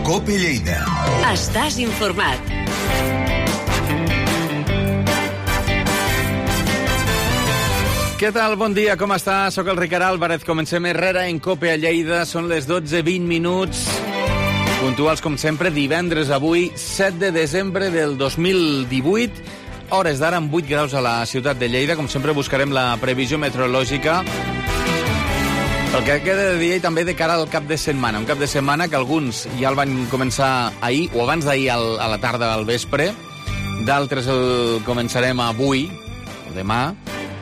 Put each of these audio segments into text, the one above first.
COPE Lleida. Estàs informat. Què tal? Bon dia, com està? Soc el Ricard Álvarez. Comencem Herrera en COPE a Lleida. Són les 12:20. Puntuals, com sempre, divendres avui, 7 de desembre del 2018. Hores d'ara amb 8 graus a la ciutat de Lleida. Com sempre, buscarem la previsió meteorològica pel que queda de dia i també de cara al cap de setmana. Un cap de setmana que alguns ja el van començar ahir, o abans d'ahir a la tarda al vespre. D'altres el començarem avui, o demà,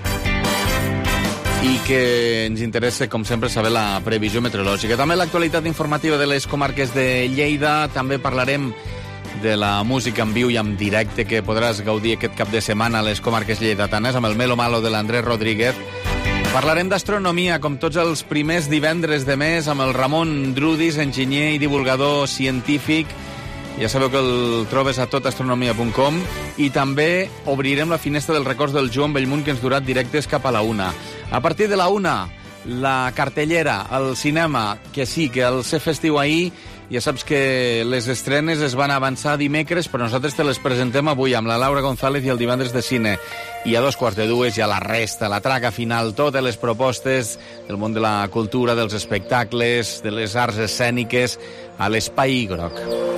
i que ens interessa, com sempre, saber la previsió meteorològica. També l'actualitat informativa de les comarques de Lleida. També parlarem de la música en viu i en directe que podràs gaudir aquest cap de setmana a les comarques lleidatanes amb el Melo Malo de l'Andrés Rodríguez. Parlarem d'astronomia, com tots els primers divendres de mes, amb el Ramon Drudis, enginyer i divulgador científic. Ja sabeu que el trobes a totastronomia.com. I també obrirem la finestra dels records del Joan Bellmunt, que ens durà directes cap a la 1. A partir de la 1, la cartellera, el cinema, que sí, que el ser festiu ahir, ja saps que les estrenes es van avançar dimecres, però nosaltres te les presentem avui amb la Laura González i el divendres de cine. I a 2:45 ja la resta, la traca final, totes les propostes del món de la cultura, dels espectacles, de les arts escèniques, a l'Espai Groc.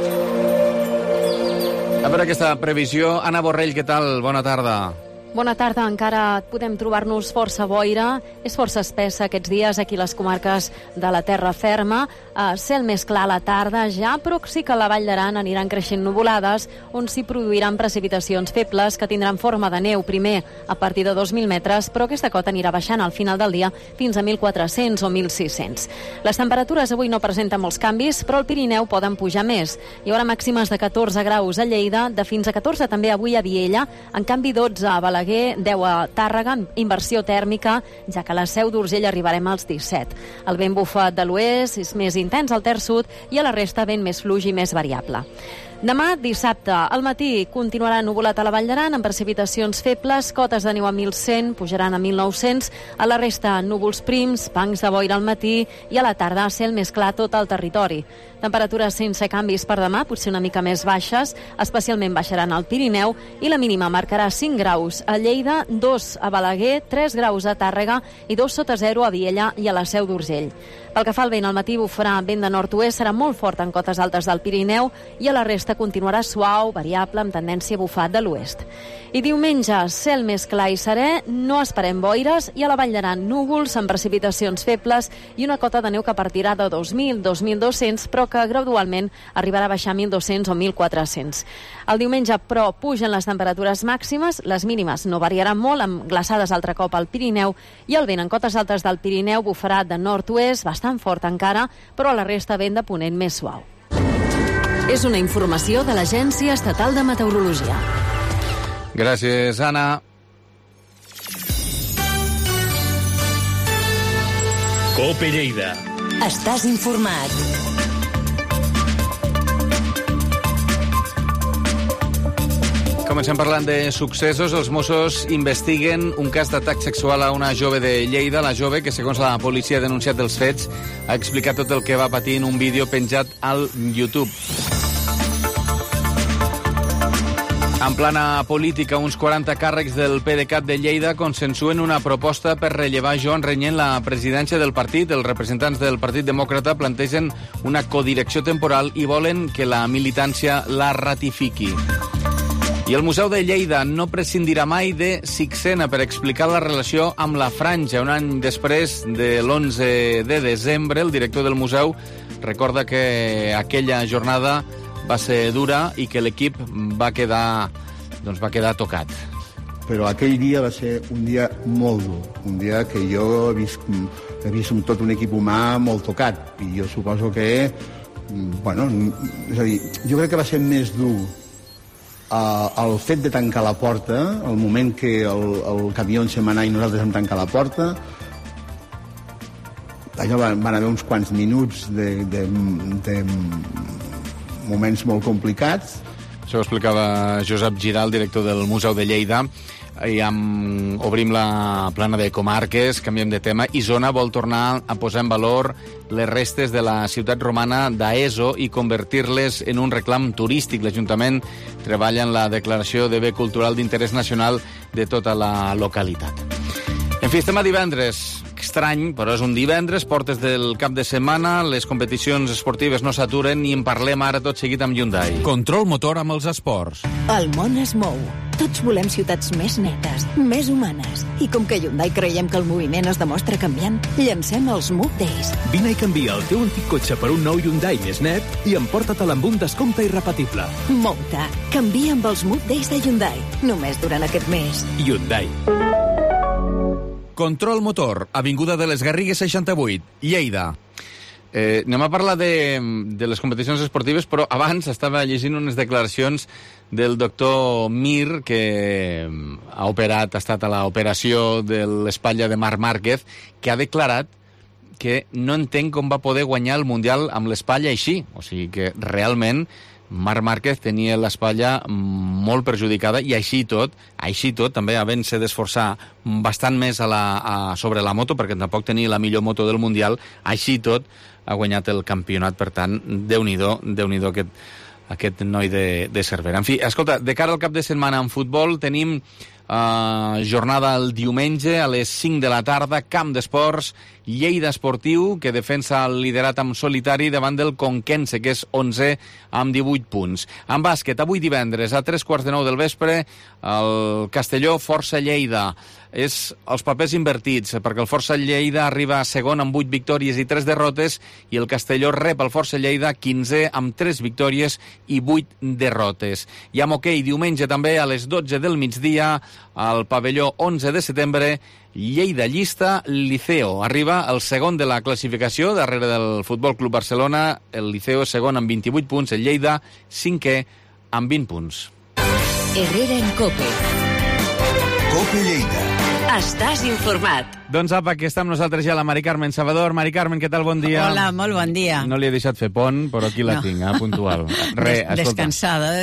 A veure aquesta previsió. Anna Borrell, què tal? Bona tarda. Bona tarda. Encara podem trobar-nos força boira. És força espessa aquests dies aquí a les comarques de la terra ferma. Cel més clar a la tarda ja, però sí que a la Vall d'Aran aniran creixent nuvolades, on s'hi produiran precipitacions febles que tindran forma de neu primer a partir de 2.000 metres, però aquesta cota anirà baixant al final del dia fins a 1.400 o 1.600. Les temperatures avui no presenten molts canvis, però al Pirineu poden pujar més. Hi haurà màximes de 14 graus a Lleida, de fins a 14 també avui a Viella, en canvi 12 a Balaguer, 10 a Tàrrega, inversió tèrmica, ja que a la Seu d'Urgell arribarem als 17. El vent bufa de l'oest és més intens al terç sud i a la resta vent més fluix i més variable. Demà, dissabte, al matí continuarà nuvolat a la Vall d'Aran amb precipitacions febles, cotes de neu a 1.100, pujaran a 1.900, a la resta núvols prims, bancs de boira al matí i a la tarda cel més clar tot el territori. Temperatures sense canvis per demà, potser una mica més baixes, especialment baixaran al Pirineu i la mínima marcarà 5 graus a Lleida, 2 a Balaguer, 3 graus a Tàrrega i 2 sota 0 a Viella i a la Seu d'Urgell. Pel que fa al vent, al matí bufarà vent de nord-oest, serà molt fort en cotes altes del Pirineu i a la resta continuarà suau, variable, amb tendència a bufar de l'oest. I diumenge, cel més clar i serè, no esperem boires i a la Vall d'Aran núvols amb precipitacions febles i una cota de neu que partirà de 2.000, 2.200, però que gradualment arribarà a baixar a 1.200 o 1.400. El diumenge, però, pugen les temperatures màximes, les mínimes no variaran molt, amb glaçades altre cop al Pirineu, i el vent en cotes altes del Pirineu bufarà de nord-oest, bastant fort encara, però a la resta vent de ponent més suau. És una informació de l'Agència Estatal de Meteorologia. Gràcies, Anna. COPE Lleida. Estàs informat. Comencem parlant de successos. Els Mossos investiguen un cas d'atac sexual a una jove de Lleida. La jove, que segons la policia ha denunciat els fets, ha explicat tot el que va patir en un vídeo penjat al YouTube. En plana política, uns 40 càrrecs del PDeCAT de Lleida consensuen una proposta per rellevar Joan Renyent la presidència del partit. Els representants del Partit Demòcrata plantegen una codirecció temporal i volen que la militància la ratifiqui. I el Museu de Lleida no prescindirà mai de Sixena per explicar la relació amb la Franja. Un any després de l'11 de desembre, el director del museu recorda que aquella jornada va ser dura i que l'equip va quedar tocat. Però aquell dia va ser un dia molt dur, un dia que jo he vist tot un equip humà molt tocat, i jo suposo que, és a dir, jo crec que va ser més dur el fet de tancar la porta, el moment que el camió se m'anà i nosaltres vam tancar la porta. Allò van haver uns quants minuts de moments molt complicats, Això ho explicava Josep Giral, director del Museu de Lleida. I obrim la plana de comarques, canviem de tema. Isona vol tornar a posar en valor les restes de la ciutat romana d'Aeso i convertir-les en un reclam turístic. L'Ajuntament treballa en la declaració de bé cultural d'interès nacional de tota la localitat. En fi, estem a divendres. Estrany, però és un divendres, portes del cap de setmana, les competicions esportives no s'aturen i en parlem ara tot seguit amb Hyundai. Control motor amb els esports. El món es mou. Tots volem ciutats més netes, més humanes. I com que a Hyundai creiem que el moviment es demostra canviant, llancem els Move Days. Vine i canvia el teu antic cotxe per un nou Hyundai més net i emporta-te'l amb un descompte irrepetible. Mou-te. Canvia amb els Move Days de Hyundai. Només durant aquest mes. Hyundai. Control motor, Avinguda de les Garrigues 68, Lleida. Anem a parlar de les competicions esportives, però abans estava llegint unes declaracions del doctor Mir, que ha estat a l'operació de l'espatlla de Marc Márquez, que ha declarat que no entén com va poder guanyar el Mundial amb l'espatlla així. O sigui que realment Marc Márquez tenia l'espatlla molt perjudicada i així tot, també havent-se d'esforçar bastant més sobre la moto, perquè tampoc tenia la millor moto del Mundial, així tot ha guanyat el campionat. Per tant, Déu-n'hi-do aquest noi de Cervera. En fi, escolta, de cara al cap de setmana en futbol tenim jornada el diumenge a les 5 de la tarda, Camp d'Esports, Lleida Esportiu, que defensa el liderat amb solitari davant del Conquense, que és 11 amb 18 punts. En bàsquet, avui divendres, a 3:45 del vespre, el Castelló Força Lleida. És els papers invertits, perquè el Força Lleida arriba segon amb 8 victòries i 3 derrotes, i el Castelló rep el Força Lleida 15 amb 3 victòries i 8 derrotes. I amb hoquei, diumenge també a les 12 del migdia, al pavelló 11 de setembre, Lleida llista Liceo. Arriba el segon de la classificació, darrere del Futbol Club Barcelona. El Liceo segon amb 28 punts, el Lleida cinquè amb 20 punts. Herrera en COPE. COPE Lleida. Estàs informat. Doncs apa, que està amb nosaltres ja la Mari Carmen Salvador. Mari Carmen, què tal? Bon dia. Hola, molt bon dia. No li he deixat fer pont, però aquí la tinc, puntual. Descansada.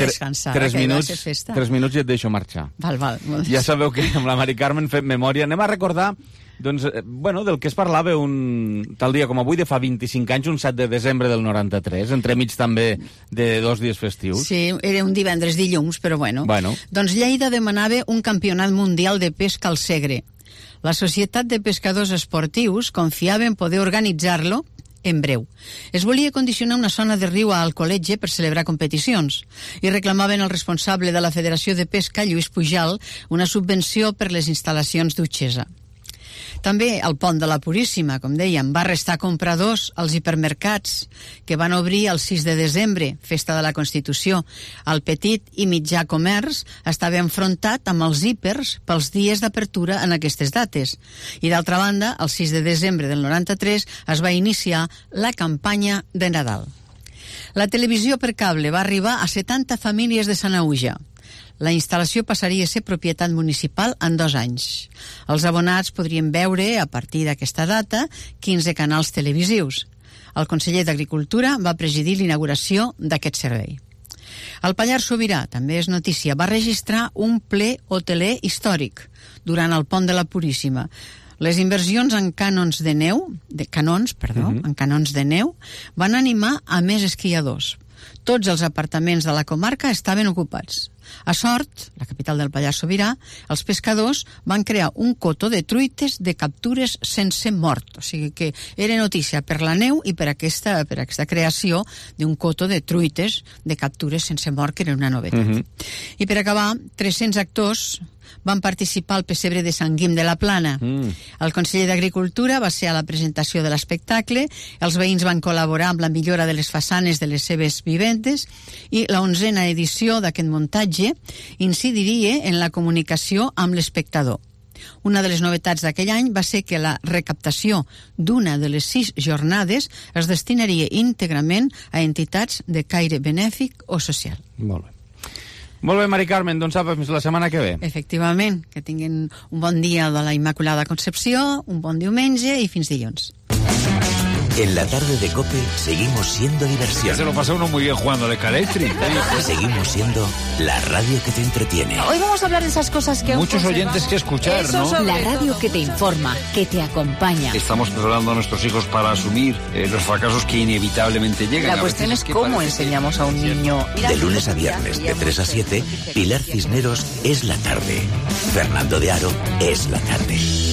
3 minuts i et deixo marxar. Val. Ja sabeu que amb la Mari Carmen fem memòria. Anem a recordar del que es parlava un tal dia com avui, de fa 25 anys, un 7 de desembre del 93, entremig també de 2 dies festius. Sí, era un divendres dilluns, però bueno. Doncs Lleida demanava un campionat mundial de pesca al Segre. La Societat de Pescadors Esportius confiava en poder organitzar-lo en breu. Es volia condicionar una zona de riu a Alcoletge per celebrar competicions i reclamaven al responsable de la Federació de Pesca, Lluís Pujal, una subvenció per les instal·lacions d'Utxesa. També el pont de la Puríssima, com dèiem, va restar compradors als hipermercats que van obrir el 6 de desembre, festa de la Constitució. El petit i mitjà comerç estava enfrontat amb els hípers pels dies d'apertura en aquestes dates. I d'altra banda, el 6 de desembre del 93 es va iniciar la campanya de Nadal. La televisió per cable va arribar a 70 famílies de Sanaüja. La instal·lació passaria a ser propietat municipal en 2 anys. Els abonats podrien veure, a partir d'aquesta data, 15 canals televisius. El conseller d'Agricultura va presidir l'inauguració d'aquest servei. El Pallars Sobirà, també és notícia, va registrar un ple hoteler històric durant el pont de la Puríssima. Les inversions en canons de neu van animar a més esquiadors. Tots els apartaments de la comarca estaven ocupats. A Sort, la capital del Pallars Sobirà, els pescadors van crear un cotó de truites de captures sense mort. O sigui que era notícia per la neu i per aquesta creació d'un cotó de truites de captures sense mort, que era una novetat. I per acabar, 300 actors van participar al pessebre de Sant Guim de la Plana. El conseller d'Agricultura va ser a la presentació de l'espectacle, els veïns van col·laborar amb la millora de les façanes de les seves vivendes i la 11a edició d'aquest muntatge incidiria en la comunicació amb l'espectador. Una de les novetats d'aquell any va ser que la recaptació d'una de les 6 jornades es destinaria íntegrament a entitats de caire benèfic o social. Molt bé, Mari Carmen, doncs apa, fins la setmana que ve. Efectivament, que tinguin un bon dia de la Immaculada Concepció, un bon diumenge i fins dilluns. En la tarde de COPE seguimos siendo diversión. Se lo pasa uno muy bien jugando de Calestri. Seguimos siendo la radio que te entretiene. Hoy vamos a hablar de esas cosas que... Muchos oyentes que escuchar, ¿no? La radio que te informa, que te acompaña. Estamos preparando a nuestros hijos para asumir los fracasos que inevitablemente llegan. La cuestión es cómo enseñamos a un niño... De lunes a viernes, de 3 a 7, Pilar Cisneros es la tarde. Fernando de Aro es la tarde.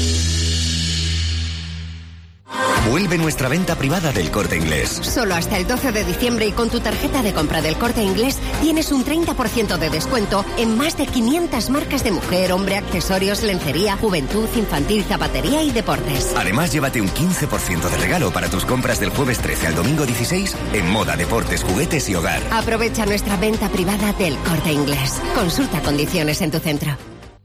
Vuelve nuestra venta privada del Corte Inglés. Solo hasta el 12 de diciembre y con tu tarjeta de compra del Corte Inglés tienes un 30% de descuento en más de 500 marcas de mujer, hombre, accesorios, lencería, juventud, infantil, zapatería y deportes. Además, llévate un 15% de regalo para tus compras del jueves 13 al domingo 16 en moda, deportes, juguetes y hogar. Aprovecha nuestra venta privada del Corte Inglés. Consulta condiciones en tu centro.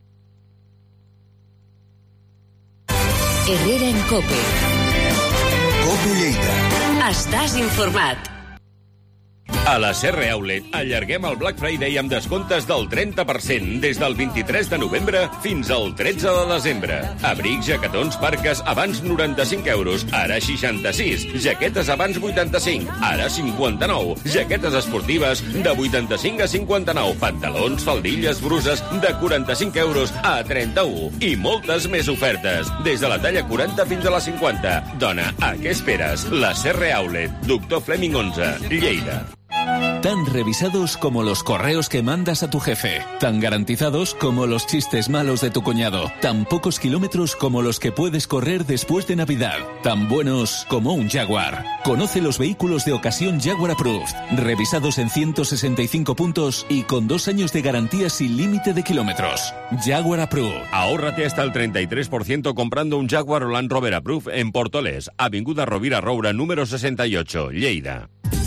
Herrera en COPE. COPE Lleida. Estàs informat. A la Serra Outlet allarguem el Black Friday amb descomptes del 30% des del 23 de novembre fins al 13 de desembre. Abrics, jaquetons, parques, abans 95 euros, ara 66. Jaquetes abans 85, ara 59. Jaquetes esportives de 85 a 59. Pantalons, faldilles, bruses de 45 euros a 31. I moltes més ofertes, des de la talla 40 fins a la 50. Dona, a què esperes? La Serra Outlet, Doctor Fleming 11, Lleida. Tan revisados como los correos que mandas a tu jefe. Tan garantizados como los chistes malos de tu cuñado. Tan pocos kilómetros como los que puedes correr después de Navidad. Tan buenos como un Jaguar. Conoce los vehículos de ocasión Jaguar Approved. Revisados en 165 puntos y con 2 años de garantía sin límite de kilómetros. Jaguar Approved. Ahórrate hasta el 33% comprando un Jaguar o Land Rover Approved en Portolés, Avinguda Rovira Roura, número 68, Lleida.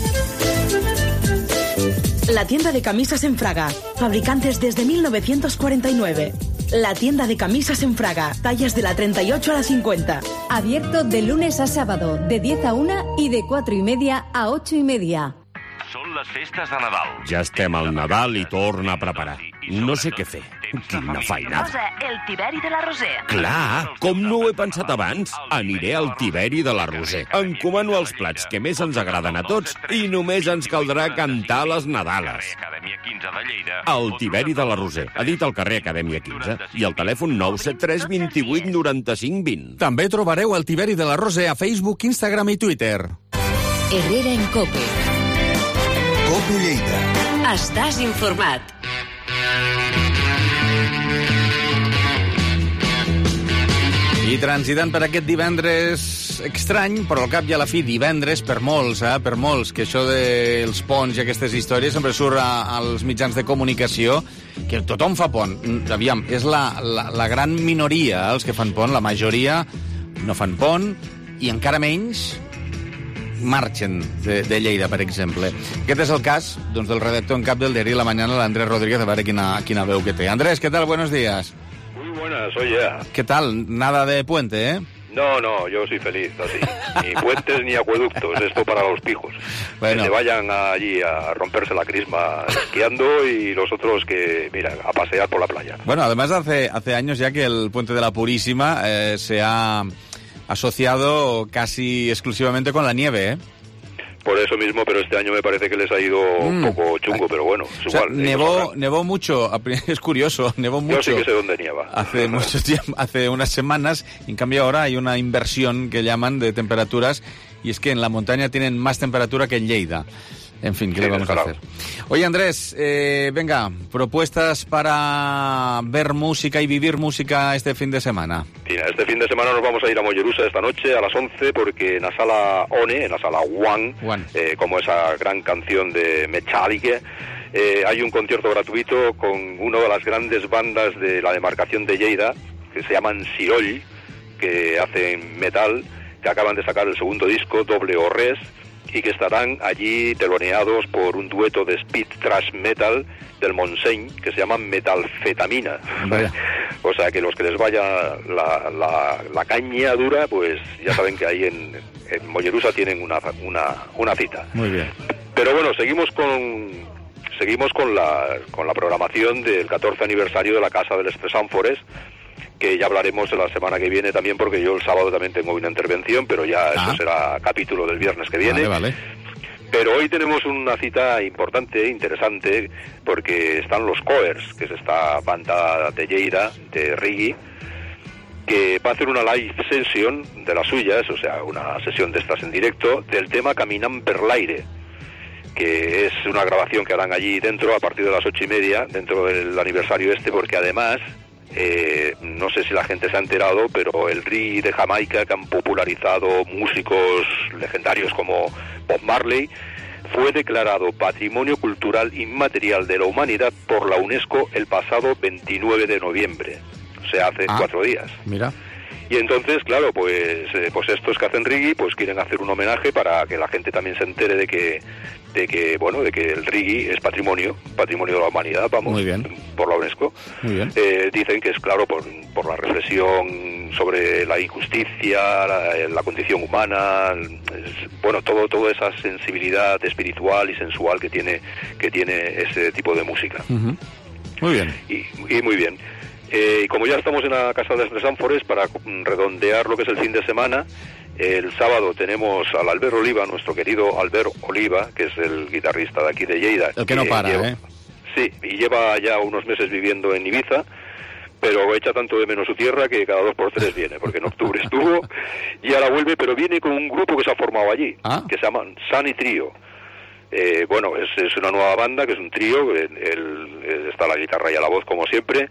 La tienda de camisas en Fraga, fabricantes desde 1949. La tienda de camisas en Fraga, tallas de la 38 a la 50. Abierto de lunes a sábado, de 10 a 1 i de 4:30 a 8:30. Són les festes de Nadal. Ja estem al Nadal i torna a preparar. No sé què fer. Quina feinada. Posa el Tiberi de la Roser. Clar, com no ho he pensat abans? Aniré al Tiberi de la Roser. Encomano els plats que més ens agraden a tots i només ens caldrà cantar les Nadales. El Tiberi de la Roser, ha dit al carrer Acadèmia 15 i el telèfon 973 28 95 20. També trobareu el Tiberi de la Roser a Facebook, Instagram i Twitter. Herrera en COPE. COPE Lleida. Estàs informat. I transitant per aquest divendres estrany, però al cap i a la fi divendres per molts, que això dels ponts i aquestes històries sempre surt als mitjans de comunicació, que tothom fa pont. Aviam, és la gran minoria els que fan pont, la majoria no fan pont i encara menys marxen de Lleida, per exemple. Aquest és el cas del redactor en cap del diari La Mañana, l'Andrés Rodríguez, a veure quina veu que té. Andrés, ¿qué tal? Buenos días. Muy buenas, soy ya. ¿Qué tal? Nada de puente, ¿eh? No, yo soy feliz, así. Ni puentes ni acueductos, esto para los pijos. Bueno. Que se vayan allí a romperse la crisma esquiando y los otros que, mira, a pasear por la playa. Bueno, además hace años ya que el puente de la Purísima se ha asociado casi exclusivamente con la nieve, ¿eh? Por eso mismo, pero este año me parece que les ha ido un poco chungo, pero bueno, es igual. Nevó mucho, es curioso, nevó mucho. Yo sí que sé dónde nieva. Hace unas semanas, en cambio ahora hay una inversión que llaman de temperaturas, y es que en la montaña tienen más temperatura que en Lleida. En fin, ¿qué le vamos a hacer? Oye, Andrés, venga, propuestas para ver música y vivir música este fin de semana. Mira, este fin de semana nos vamos a ir a Mollerusa esta noche a las 11 porque en la sala ONE, en la sala One. Como esa gran canción de Metallica, hay un concierto gratuito con una de las grandes bandas de la demarcación de Lleida, que se llaman Siroll, que hacen metal, que acaban de sacar el segundo disco, Doble o Res, y que estarán allí teloneados por un dueto de speed thrash metal del Montseny que se llama Metalfetamina. O sea que los que les vaya la caña dura, pues ya saben que ahí en Mollerusa tienen una cita. Muy bien. Pero bueno, seguimos con la programación del 14 aniversario de la Casa de les Tres Àmfores, que ya hablaremos la semana que viene también, porque yo el sábado también tengo una intervención, pero ya eso será capítulo del viernes que viene. Vale. Pero hoy tenemos una cita importante, interesante, porque están los Coers, que es esta banda de Lleida, de reggae, que va a hacer una live session de las suyas, o sea, una sesión de estas en directo, del tema Caminant per l'aire, que es una grabación que harán allí dentro a partir de las 8:30, dentro del aniversario porque además, no sé si la gente se ha enterado, pero el reggae de Jamaica, que han popularizado músicos legendarios como Bob Marley, fue declarado Patrimonio Cultural Inmaterial de la Humanidad por la UNESCO el pasado 29 de noviembre, o sea, hace 4 días. Mira. Y entonces, claro, pues estos que hacen reggae, pues quieren hacer un homenaje para que la gente también se entere de que el reggae es patrimonio de la humanidad, vamos. Muy bien. Por la UNESCO. Muy bien. Dicen que es, claro, por la reflexión sobre la injusticia, la condición humana, toda esa sensibilidad espiritual y sensual que tiene ese tipo de música. Muy bien. Y muy bien. Y como ya estamos en la Casa de las Tres Ánfores, para redondear lo que es el fin de semana, el sábado tenemos al Albert Oliva, nuestro querido Albert Oliva, que es el guitarrista de aquí de Lleida. El que no para, Sí, y lleva ya unos meses viviendo en Ibiza, pero echa tanto de menos su tierra que cada 2 por 3 viene, porque en octubre estuvo y ahora vuelve, pero viene con un grupo que se ha formado allí, que se llama Sunny Trio. Es una nueva banda, que es un trío, está la guitarra y a la voz como siempre,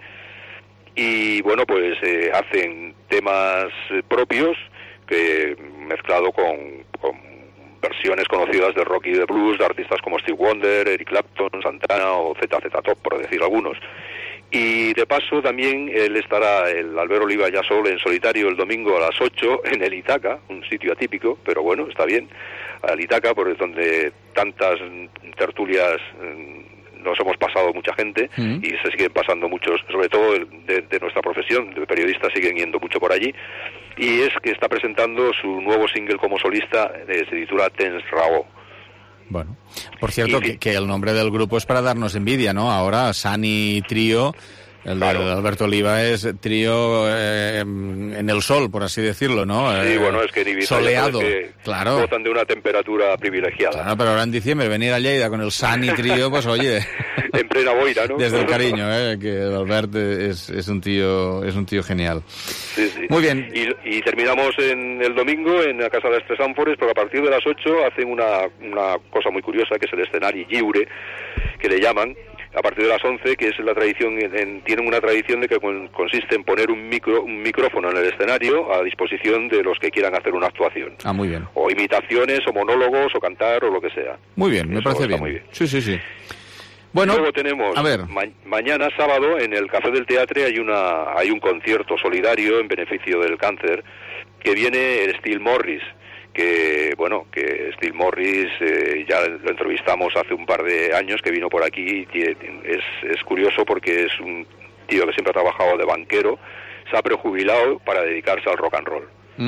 y hacen temas propios, que mezclado con versiones conocidas de rock y de blues de artistas como Stevie Wonder, Eric Clapton, Santana o ZZ Top, por decir algunos. Y de paso también el Albert Oliva ya solo en solitario el domingo a las 8 en el Itaca, un sitio atípico, pero bueno, está bien, al Itaca, por donde tantas tertulias nos hemos pasado mucha gente y se siguen pasando muchos, sobre todo de nuestra profesión, de periodistas siguen yendo mucho por allí, y es que está presentando su nuevo single como solista, se titula Tens Raó. Bueno, por cierto, que el nombre del grupo es para darnos envidia, ¿no? Ahora Sunny Trio, el de Alberto Oliva es trío en el sol, por así decirlo, ¿no? Sí, es que en Ibiza soleado, claro. Gozan de una temperatura privilegiada. Claro, pero ahora en diciembre venir a Lleida con el Sunny Trio, pues oye... en plena boira, ¿no? Desde el cariño, que el Albert es un tío genial. Sí. Muy bien. Y terminamos en el domingo en la Casa de las Tres Ánfores, porque a partir de las 8 hacen una cosa muy curiosa, que es el escenario lliure, que le llaman, a partir de las 11, que es la tradición, tienen una tradición de que consiste en poner un micrófono en el escenario a disposición de los que quieran hacer una actuación. Muy bien. O imitaciones, o monólogos, o cantar, o lo que sea. Muy bien, me parece bien. Muy bien. Sí. Bueno, luego tenemos, mañana sábado, en el Café del Teatre hay un concierto solidario en beneficio del cáncer, que viene Steel Morris, que Steel Morris ya lo entrevistamos hace un par de años, que vino por aquí, y es curioso porque es un tío que siempre ha trabajado de banquero, se ha prejubilado para dedicarse al rock and roll.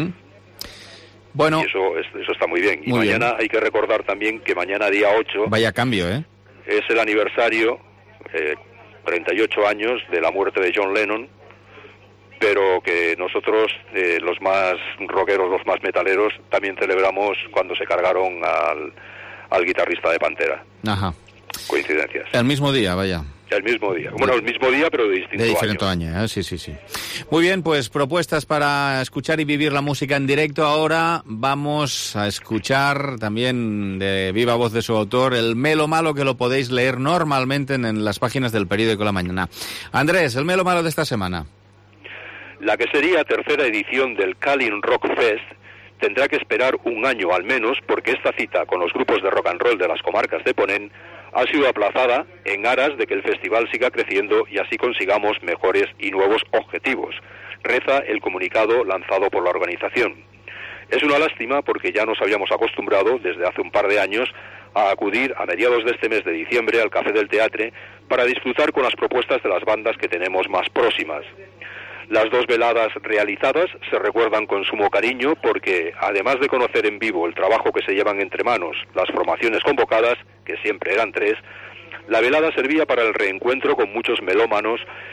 Bueno, y eso está muy bien. Y mañana hay que recordar también que mañana, día 8... Vaya cambio, es el aniversario, 38 años de la muerte de John Lennon, pero que nosotros, los más rockeros, los más metaleros, también celebramos cuando se cargaron al guitarrista de Pantera. Ajá. Coincidencias. El mismo día, vaya. El mismo día. Bueno, el mismo día, pero de distinto año. De diferente año, sí. Muy bien, pues propuestas para escuchar y vivir la música en directo. Ahora vamos a escuchar también de viva voz de su autor el Melo Malo, que lo podéis leer normalmente en las páginas del periódico La Mañana. Andrés, el Melo Malo de esta semana. La que sería tercera edición del Calling Rock Fest tendrá que esperar un año al menos, porque esta cita con los grupos de rock and roll de las comarcas de Ponent ha sido aplazada en aras de que el festival siga creciendo y así consigamos mejores y nuevos objetivos, reza el comunicado lanzado por la organización. Es una lástima porque ya nos habíamos acostumbrado desde hace un par de años a acudir a mediados de este mes de diciembre al Café del Teatre para disfrutar con las propuestas de las bandas que tenemos más próximas. Las 2 veladas realizadas se recuerdan con sumo cariño porque, además de conocer en vivo el trabajo que se llevan entre manos las formaciones convocadas, que siempre eran 3, la velada servía para el reencuentro con muchos melómanos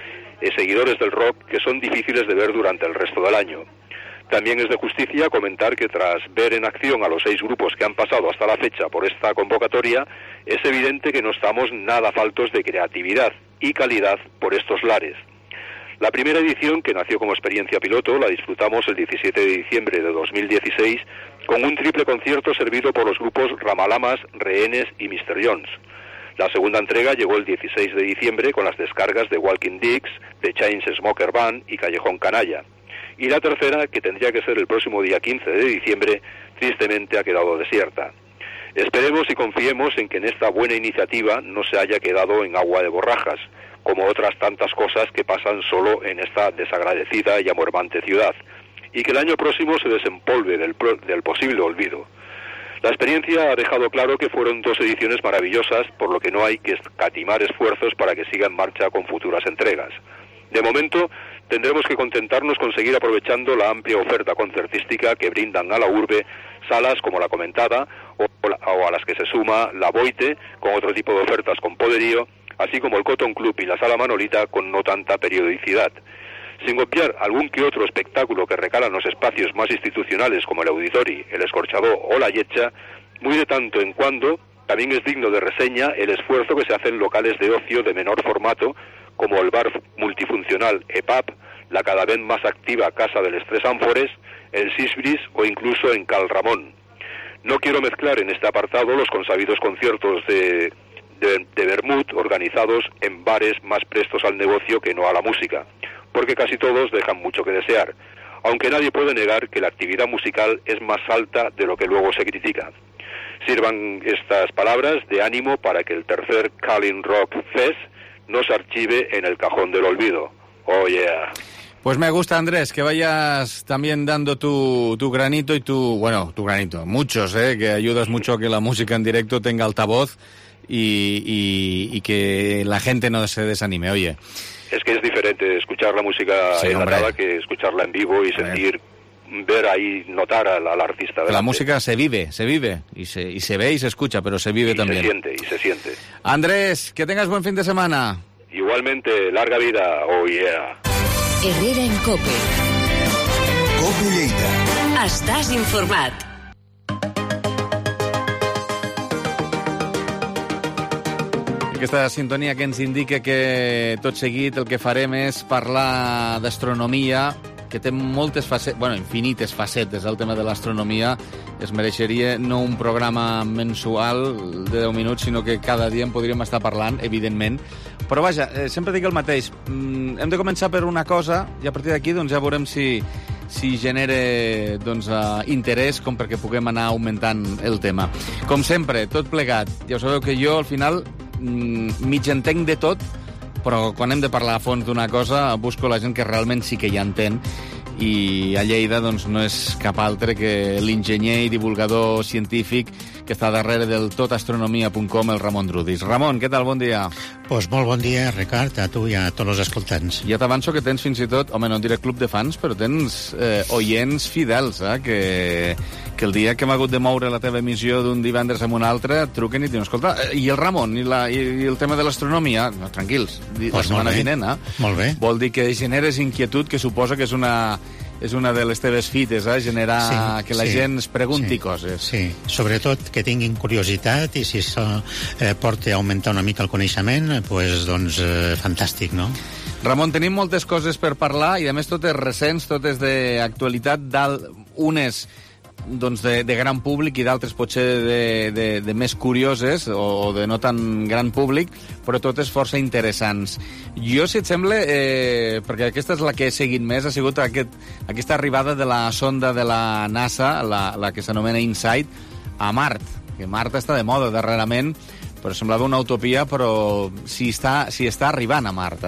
seguidores del rock que son difíciles de ver durante el resto del año. También es de justicia comentar que tras ver en acción a los 6 grupos que han pasado hasta la fecha por esta convocatoria, es evidente que no estamos nada faltos de creatividad y calidad por estos lares. La primera edición, que nació como experiencia piloto, la disfrutamos el 17 de diciembre de 2016 con un triple concierto servido por los grupos Ramalamas, Rehenes y Mr. Jones. La segunda entrega llegó el 16 de diciembre con las descargas de Walking Dicks, The Chainsmokers Band y Callejón Canalla. Y la tercera, que tendría que ser el próximo día 15 de diciembre, tristemente ha quedado desierta. Esperemos y confiemos en que en esta buena iniciativa no se haya quedado en agua de borrajas, como otras tantas cosas que pasan solo en esta desagradecida y amuervante ciudad, y que el año próximo se desempolve del posible olvido. La experiencia ha dejado claro que fueron 2 ediciones maravillosas, por lo que no hay que escatimar esfuerzos para que siga en marcha con futuras entregas. De momento, tendremos que contentarnos con seguir aprovechando la amplia oferta concertística que brindan a la urbe salas como la comentada o a las que se suma la Boite, con otro tipo de ofertas con poderío, así como el Cotton Club y la Sala Manolita con no tanta periodicidad. Sin obviar algún que otro espectáculo que recala en los espacios más institucionales como el Auditori, el Escorchador o la Yetcha, muy de tanto en cuando también es digno de reseña el esfuerzo que se hace en locales de ocio de menor formato como el bar multifuncional EPAP, la cada vez más activa Casa de los Tres Ánfores, el Sisbris o incluso en Cal Ramón. No quiero mezclar en este apartado los consabidos conciertos de vermut organizados en bares más prestos al negocio que no a la música, porque casi todos dejan mucho que desear, aunque nadie puede negar que la actividad musical es más alta de lo que luego se critica. Sirvan estas palabras de ánimo para que el tercer Calling Rock Fest no se archive en el cajón del olvido. Oh yeah. Pues me gusta, Andrés, que vayas también dando tu granito y tu granito, muchos, que ayudas mucho a que la música en directo tenga altavoz y que la gente no se desanime, oye. Es que es diferente escuchar la música en la grada que escucharla en vivo y sentir, ver ahí, notar al artista delante. La música se vive, y se ve y se escucha, pero se vive también. Se siente. Andrés, que tengas buen fin de semana. Igualmente, larga vida, oh yeah. Herrera en COPE. COPE Lleida. Estàs informat. Aquesta sintonia que ens indica que tot seguit el que farem és parlar d'astronomia, que té moltes facetes, infinites facetes, el tema de l'astronomia. Es mereixeria no un programa mensual de 10 minuts, sinó que cada dia en podríem estar parlant, evidentment. Però vaja, sempre dic el mateix. Hem de començar per una cosa i a partir d'aquí ja veurem si genera interès com perquè puguem anar augmentant el tema. Com sempre, tot plegat. Ja sabeu que jo, al final, mig entenc de tot, però quan hem de parlar a fons d'una cosa busco la gent que realment sí que hi entén, i a Lleida no és cap altre que l'enginyer i divulgador científic que està darrere del totastronomia.com, el Ramon Drudis. Ramon, què tal? Bon dia. Pues molt bon dia, Ricard, a tu i a tots els escoltants. Ja t'avanço que tens fins i tot, no diré club de fans, però tens oients fidels, que el dia que hem hagut de moure la teva emissió d'un divendres a un altre et truquen i diuen, escolta, i el Ramon, i el tema de l'astronomia? No, tranquils, la setmana vinent, Molt bé. Vol dir que generes inquietud, que suposa que és una de les teves fites, generar que la gent es pregunti coses. Sí, sobretot que tinguin curiositat i si això porta a augmentar una mica el coneixement, doncs fantàstic, no? Ramon, tenim moltes coses per parlar i a més totes recents, totes d'actualitat, unes de gran públic i d'altres potser de més curioses o de no tan gran públic, però totes força interessants. Jo, si et sembla, perquè aquesta és la que he seguit més, ha sigut aquesta arribada de la sonda de la NASA, la que s'anomena InSight, a Mart, que Mart està de moda darrerament, però semblava una utopia, però si està arribant a Mart,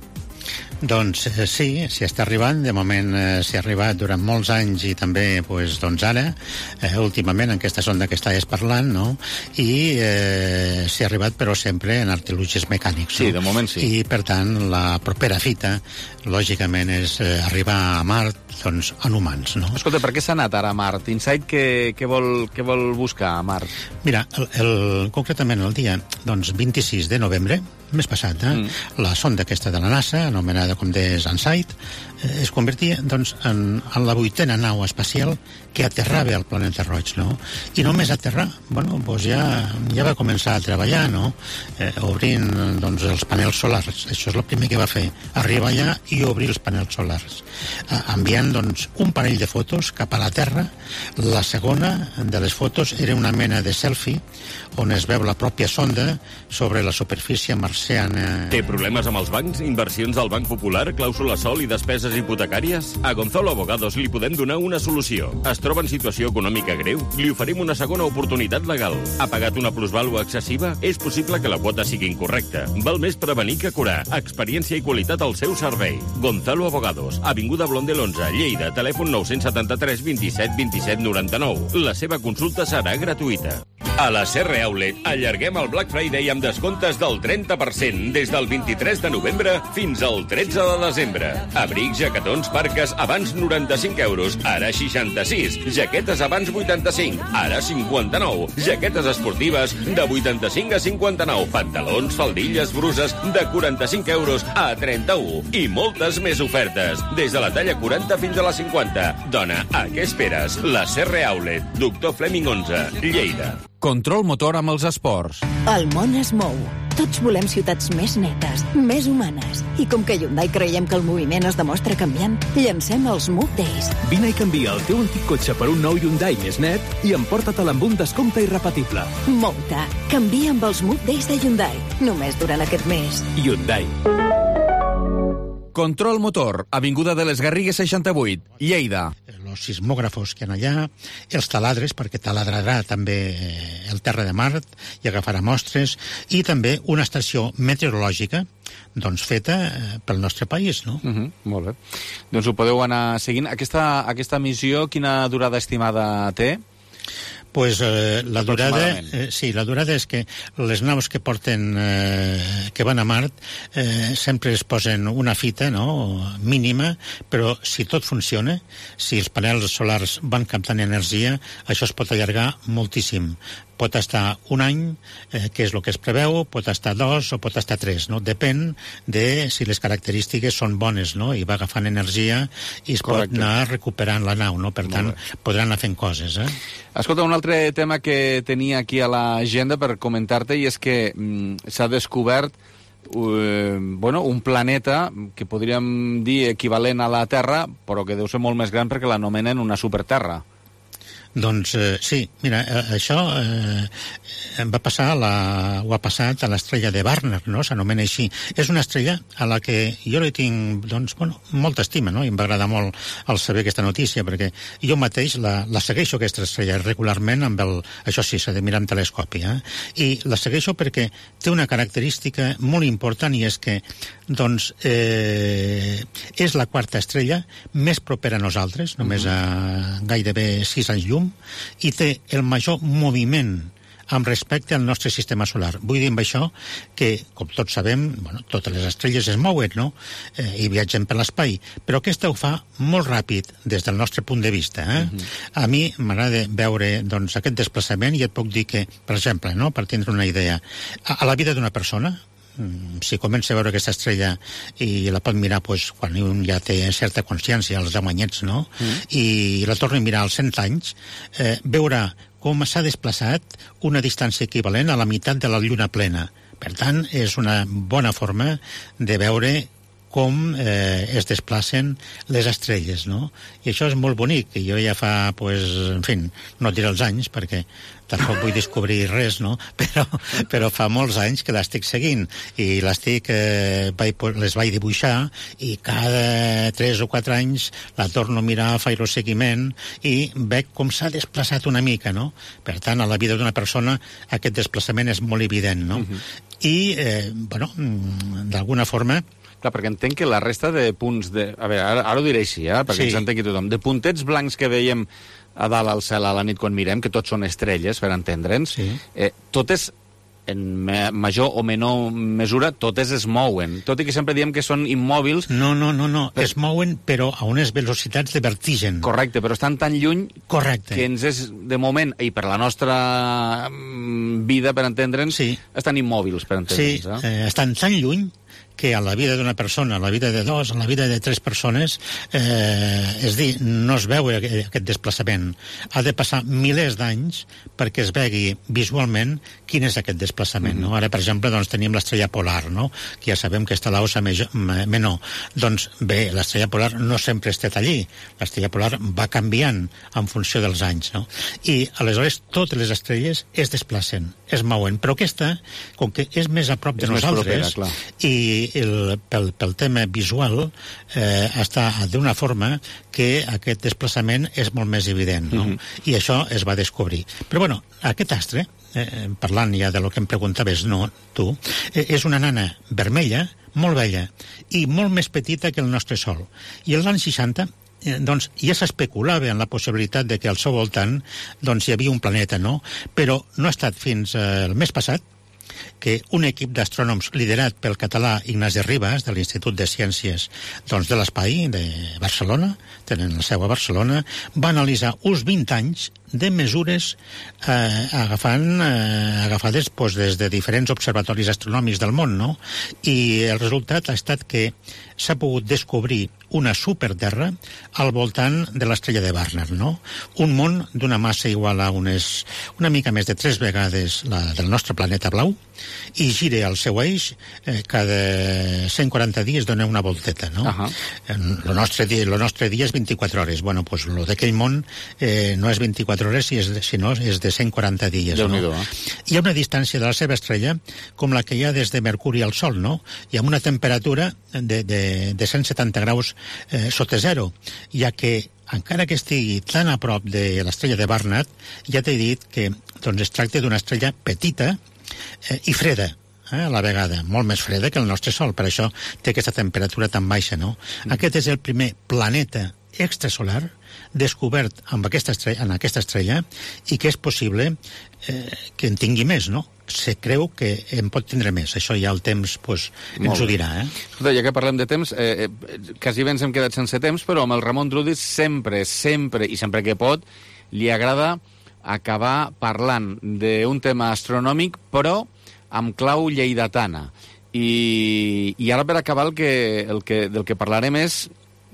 Doncs sí, s'hi està arribant. De moment s'hi ha arribat durant molts anys i també ara, últimament, en aquesta sonda que estàs parlant, no? I s'hi ha arribat, però sempre en artilugis mecànics. Sí, de moment sí. I, per tant, la propera fita, lògicament, és arribar a Mart, en humans, no? Escolta, per què s'ha anat ara a Mart? InSight què vol buscar a Mart? Mira, concretament el dia 26 de novembre, mes passat, la sonda aquesta de la NASA, anomenada com de Sunsight, es convertia doncs, en la 8a nau espacial que aterrava al planeta roig, no? I només aterrar, bueno, doncs ja va començar a treballar, no? Obrint doncs, els panels solars. Això és el primer que va fer, arribar allà i obrir els panels solars. Enviant doncs, un parell de fotos cap a la Terra. La segona de les fotos era una mena de selfie on es veu la pròpia sonda sobre la superfície marciana. Té problemes amb els bancs, inversions del Banc Popular, clàusula sol i despeses hipotecàries? A Gonzalo Abogados li podem donar una solució. Es troba en situació econòmica greu? Li oferim una segona oportunitat legal. Ha pagat una plusvàlua excessiva? És possible que la quota sigui incorrecta. Val més prevenir que curar. Experiència i qualitat al seu servei. Gonzalo Abogados, Avinguda Blondel 11, Lleida, telèfon 973 27 27 99. La seva consulta serà gratuïta. A la Serra Outlet allarguem el Black Friday amb descomptes del 30% des del 23 de novembre fins al 13 de desembre. Abrics, jaquetons, parques, abans 95 euros, ara 66. Jaquetes abans 85, ara 59. Jaquetes esportives de 85 a 59. Pantalons, faldilles, bruses de 45 euros a 31. I moltes més ofertes, des de la talla 40 fins a la 50. Dona, a què esperes? La Serra Outlet, Doctor Fleming 11, Lleida. Control motor amb els esports. El món es mou. Tots volem ciutats més netes, més humanes. I com que a Hyundai creiem que el moviment es demostra canviant, llancem els Move Days. Vine i canvia el teu antic cotxe per un nou Hyundai més net i emporta-te'l amb un descompte irrepetible. Mou-te. Canvia amb els Move Days de Hyundai. Només durant aquest mes. Hyundai. Control motor, Avinguda de les Garrigues 68, Lleida. Els sismògrafos que hi ha allà, els taladres, perquè taladrarà també el terra de Mart i agafarà mostres, i també una estació meteorològica doncs feta pel nostre país, no? Molt bé. Doncs ho podeu anar seguint. Aquesta missió, quina durada estimada té? Pues la durada és que les naus que porten que van a Mart sempre es posen una fita, no?, mínima, però si tot funciona, si els panels solars van captant energia, això es pot allargar moltíssim. Pot estar un any, que és el que es preveu, pot estar 2 o pot estar 3, no? Depèn de si les característiques són bones, no?, i va agafant energia i es pot anar recuperant la nau, no? Per tant, podran anar fent coses, Escolta, un altre tema que tenia aquí a l'agenda per comentar-te, i és que s'ha descobert un planeta que podríem dir equivalent a la Terra, però que deu ser molt més gran perquè l'anomenen una superterra. Doncs sí, mira, això va passar ho ha passat a l'estrella de Barnard, no? S'anomena així. És una estrella a la que jo li tinc, doncs, molta estima, no? I em va agradar molt el saber aquesta notícia, perquè jo mateix la segueixo, aquesta estrella, regularment amb això sí, s'ha de mirar amb telescopi, i la segueixo perquè té una característica molt important, i és que, doncs, és la quarta estrella més propera a nosaltres, només a gairebé 6 anys llum, i té el major moviment amb respecte al nostre sistema solar. Vull dir amb això que, com tots sabem, totes les estrelles es mouen, no?, i viatgen per l'espai, però aquesta ho fa molt ràpid des del nostre punt de vista. A mi m'agrada veure doncs, aquest desplaçament, i et puc dir que, per exemple, no?, per tindre una idea, a la vida d'una persona, si comença a veure aquesta estrella i la pot mirar quan un ja té certa consciència, als 10 anyets, no?, i la torna a mirar als 100 anys, veurà com s'ha desplaçat una distància equivalent a la meitat de la lluna plena. Per tant, és una bona forma de veure com es desplacen les estrelles, no? I això és molt bonic, i jo ja fa, en fi, no diré els anys, perquè tampoc vull descobrir res, no? Però fa molts anys que l'estic seguint, i les vaig dibuixar, i cada 3 o 4 anys la torno a mirar, faig-lo seguiment, i veig com s'ha desplaçat una mica, no? Per tant, a la vida d'una persona aquest desplaçament és molt evident, no? I, d'alguna forma... Clar, perquè entenc que la resta de punts... A veure, ara ho diré així, perquè ens entengui tothom. De puntets blancs que veiem a dalt al cel a la nit quan mirem, que tots són estrelles, per entendre'ns, tot és en major o menor mesura, totes es mouen. Tot i que sempre diem que són immòbils... No. Es mouen, però a unes velocitats de vertigen. Correcte, però estan tan lluny que ens és, de moment, i per la nostra vida, per entendre'ns, estan immòbils, per entendre'ns. Sí, estan tan lluny que a la vida d'una persona, a la vida de dos, a la vida de tres persones, és dir, no es veu aquest desplaçament. Ha de passar milers d'anys perquè es vegi visualment quin és aquest desplaçament. No? Ara, per exemple, doncs, tenim l'estrella polar, no? Que ja sabem que està a l'Ossa Menor. Doncs bé, l'estrella polar no sempre està allí. L'estrella polar va canviant en funció dels anys. No? I, aleshores, totes les estrelles es desplacen, es mouen. Però aquesta, com que és més a prop de nosaltres, i pel tema visual està d'una forma que aquest desplaçament és molt més evident, no? I això es va descobrir. Però bueno, aquest astre, parlant ja de lo que em preguntaves, no, tu, és una nana vermella, molt vella, i molt més petita que el nostre Sol. I l'any 60 doncs ja s'especulava en la possibilitat de que al seu voltant doncs hi havia un planeta, no? Però no ha estat fins el mes passat que un equip d'astrònoms liderat pel català Ignasi Ribas, de l'Institut de Ciències de l'Espai de Barcelona, tenen la seu a Barcelona, va analitzar uns 20 anys de mesures agafades des de diferents observatoris astronòmics del món, no? I el resultat ha estat que s'ha pogut descobrir una superterra al voltant de l'estrella de Barnard, no? Un món d'una massa igual a una mica més de 3 vegades la del nostre planeta blau, i gira al seu eix cada 140 dies dona una volteta, no? Lo nostre dia és 24 hores. Bueno, doncs lo d'aquell món no és 24 hores, sinó és de 140 dies, no? Hi ha una distància de la seva estrella com la que hi ha des de Mercuri al Sol, no? I amb una temperatura de 170 graus sota zero, ja que encara que estigui tan a prop de l'estrella de Barnard, ja t'he dit que doncs, es tracta d'una estrella petita i freda, a la vegada, molt més freda que el nostre Sol, per això té aquesta temperatura tan baixa, no? Aquest és el primer planeta extrasolar descobert en aquesta estrella i que és possible que en tingui més, no? Se creu que en pot tindre més. Això ja el temps ens ho dirà. Escolta, ja que parlem de temps, quasi bé ens hem quedat sense temps, però amb el Ramon Trudis sempre que pot, li agrada acabar parlant d'un tema astronòmic, però amb clau lleidatana. I ara, per acabar, del que parlarem és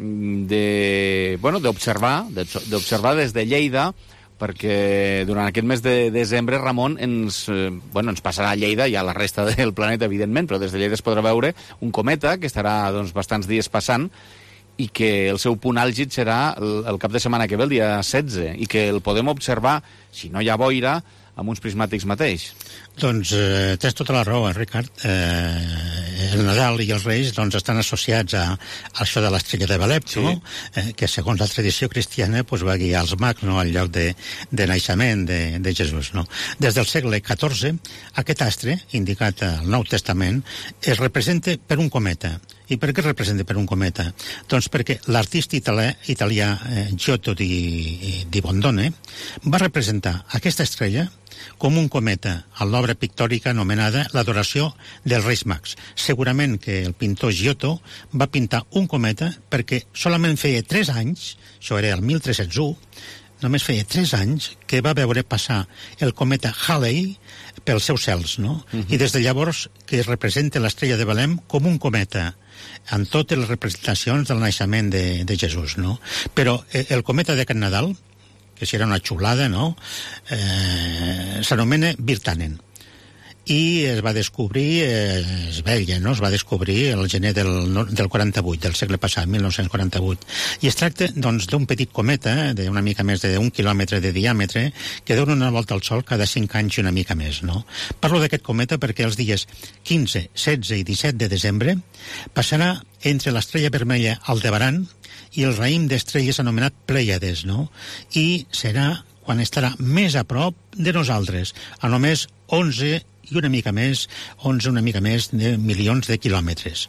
d'observar des de Lleida, perquè durant aquest mes de desembre, Ramon, ens passarà a Lleida i a la resta del planeta, evidentment, però des de Lleida es podrà veure un cometa que estarà bastants dies passant i que el seu punt àlgid serà el cap de setmana que ve, el dia 16, i que el podem observar, si no hi ha boira, amb uns prismàtics mateix. Doncs tens tota la raó, Ricard. El Nadal i els Reis estan associats a això de l'estrella de Belém, no? Que segons la tradició cristiana va guiar els mags al lloc de naixement de Jesús. No? Des del segle XIV, aquest astre, indicat al Nou Testament, es representa per un cometa. I per què es representa per un cometa? Doncs perquè l'artista italià Giotto di Bondone va representar aquesta estrella com un cometa a l'obra pictòrica anomenada l'Adoració dels Reis Mags. Segurament que el pintor Giotto va pintar un cometa perquè solament feia 3 anys, això era el 1301, només feia 3 anys que va veure passar el cometa Halley pels seus cels, no? I des de llavors que es representa l'estrella de Belém com un cometa en totes les representacions del naixement de Jesús, no? Però el cometa d'aquest Nadal, que serà una xulada, no? S'anomena Virtanen. I es va descobrir, es veia, no? Es va descobrir el gener del 48, del segle passat, 1948. I es tracta, doncs, d'un petit cometa d'una mica més d'1 quilòmetre de diàmetre que dona una volta al Sol cada 5 anys i una mica més, no? Parlo d'aquest cometa perquè els dies 15, 16 i 17 de desembre passarà entre l'estrella vermella Aldebaran i el raïm d'estrelles anomenat Plèiades, no? I serà quan estarà més a prop de nosaltres, a només 11 i una mica més, 11 una mica més de milions de quilòmetres.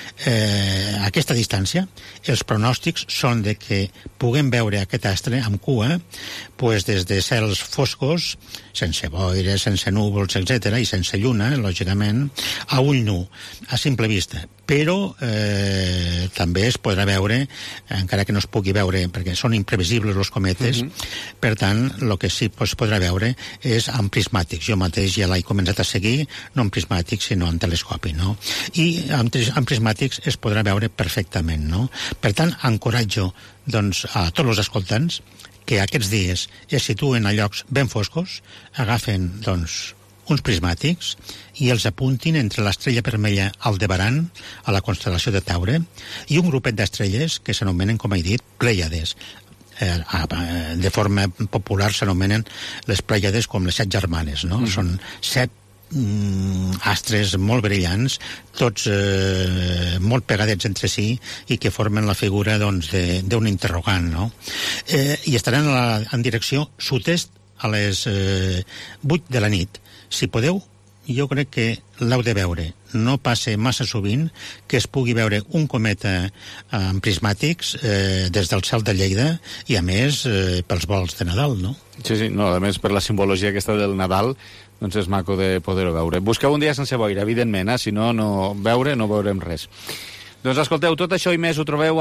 A aquesta distància, els pronòstics són de que puguem veure aquest astre amb cua pues, des de cels foscos, sense boira, sense núvols, etc., i sense lluna, lògicament, a ull nu, a simple vista. Però també es podrà veure, encara que no es pugui veure, perquè són imprevisibles els cometes, per tant, el que sí es podrà veure és amb prismàtics. Jo mateix ja l'he començat a seguir, no amb prismàtics, sinó amb telescopi, no? I amb prismàtics es podrà veure perfectament, no? Per tant, encoratjo doncs, a tots els escoltants que aquests dies es situen a llocs ben foscos, agafen, doncs, uns prismàtics i els apuntin entre l'estrella vermella Aldebaran, a la constel·lació de Taure, i un grupet d'estrelles que s'anomenen, com he dit, Plèiades. De forma popular s'anomenen les Plèiades com les 7 germanes, no? Són 7 astres molt brillants, tots molt pegadets entre si i que formen la figura doncs, d'un interrogant, no? I estaran en direcció sud-est a les 8 de la nit. Si podeu, jo crec que l'heu de veure. No passa massa sovint que es pugui veure un cometa amb prismàtics des del cel de Lleida i, a més, pels vols de Nadal, no? Sí, no, a més, per la simbologia aquesta del Nadal, doncs és maco de poder-ho veure. Busqueu un dia sense boira, evidentment, si no, no veurem res. Doncs escolteu, tot això i més ho trobeu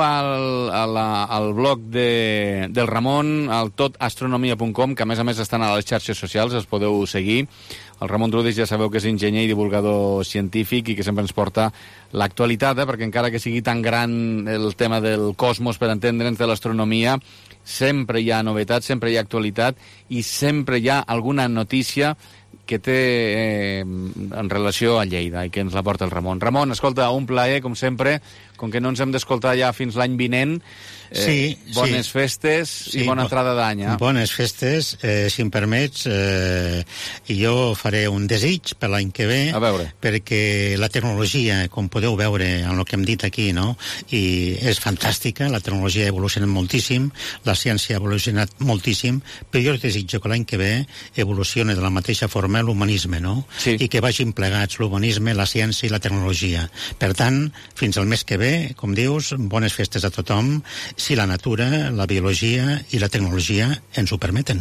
al blog del Ramon, al totastronomia.com, que a més estan a les xarxes socials, els podeu seguir. El Ramon Drudis ja sabeu que és enginyer i divulgador científic i que sempre ens porta l'actualitat, perquè encara que sigui tan gran el tema del cosmos per entendre'ns de l'astronomia, sempre hi ha novetats, sempre hi ha actualitat i sempre hi ha alguna notícia que té en relació a Lleida i que ens la porta el Ramon. Ramon, escolta, un plaer, com sempre, com que no ens hem d'escoltar ja fins l'any vinent, bones festes i bona entrada d'any. Bones festes, si em permets, jo faré un desig per l'any que ve, perquè la tecnologia, com podeu veure en el que hem dit aquí, no? I és fantàstica, la tecnologia ha evolucionat moltíssim, la ciència ha evolucionat moltíssim, però jo desitjo que l'any que ve evolucioni de la mateixa forma l'humanisme, no? Sí. I que vagin plegats l'humanisme, la ciència i la tecnologia. Per tant, fins al mes que ve, com dius, bones festes a tothom, si la natura, la biologia i la tecnologia ens ho permeten.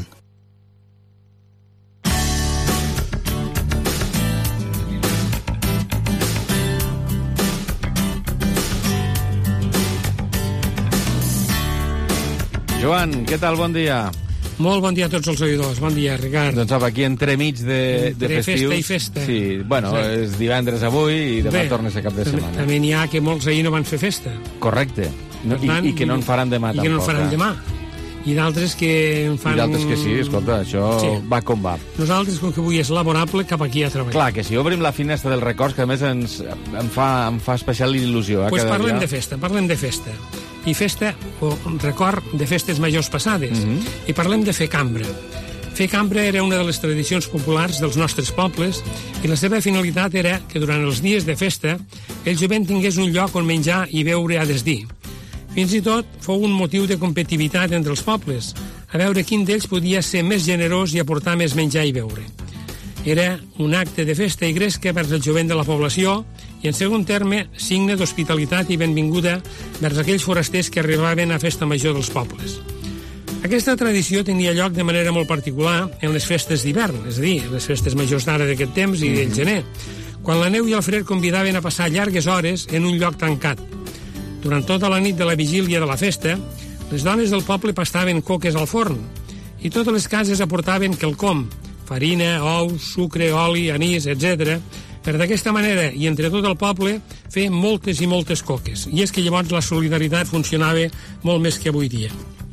Joan, què tal? Bon dia. Molt bon dia a tots els oïdors. Bon dia, Ricard. Doncs aquí entremig de festius. Festa i festa. Sí, bueno, és divendres avui i demà torna a ser cap de setmana. També n'hi ha que molts ahir no van fer festa. Correcte. I que no en faran demà tampoc. I que no en faran demà. I d'altres que en fan... I d'altres que sí, escolta, això va com va. Nosaltres, com que avui és laborable, cap aquí a treballar. Clar, que si obrim la finestra dels records, que a més em fa especial il·lusió. Doncs parlem de festa. I festa, o record de festes majors passades. I parlem de fer cambra. Fer cambra era una de les tradicions populars dels nostres pobles i la seva finalitat era que durant els dies de festa el jovent tingués un lloc on menjar i beure a desdir. Fins i tot fou un motiu de competitivitat entre els pobles, a veure quin d'ells podia ser més generós i aportar més menjar i beure. Era un acte de festa i gresca vers el jovent de la població i, en segon terme, signe d'hospitalitat i benvinguda vers aquells forasters que arribaven a festa major dels pobles. Aquesta tradició tenia lloc de manera molt particular en les festes d'hivern, és a dir, les festes majors d'ara d'aquest temps i del gener, quan la neu i el fred convidaven a passar llargues hores en un lloc tancat. Durant tota la nit de la vigília de la festa, les dones del poble pastaven coques al forn i totes les cases aportaven quelcom, farina, ous, sucre, oli, anís, etc., per d'aquesta manera, i entre tot el poble, fer moltes i moltes coques. I és que llavors la solidaritat funcionava molt més que avui dia.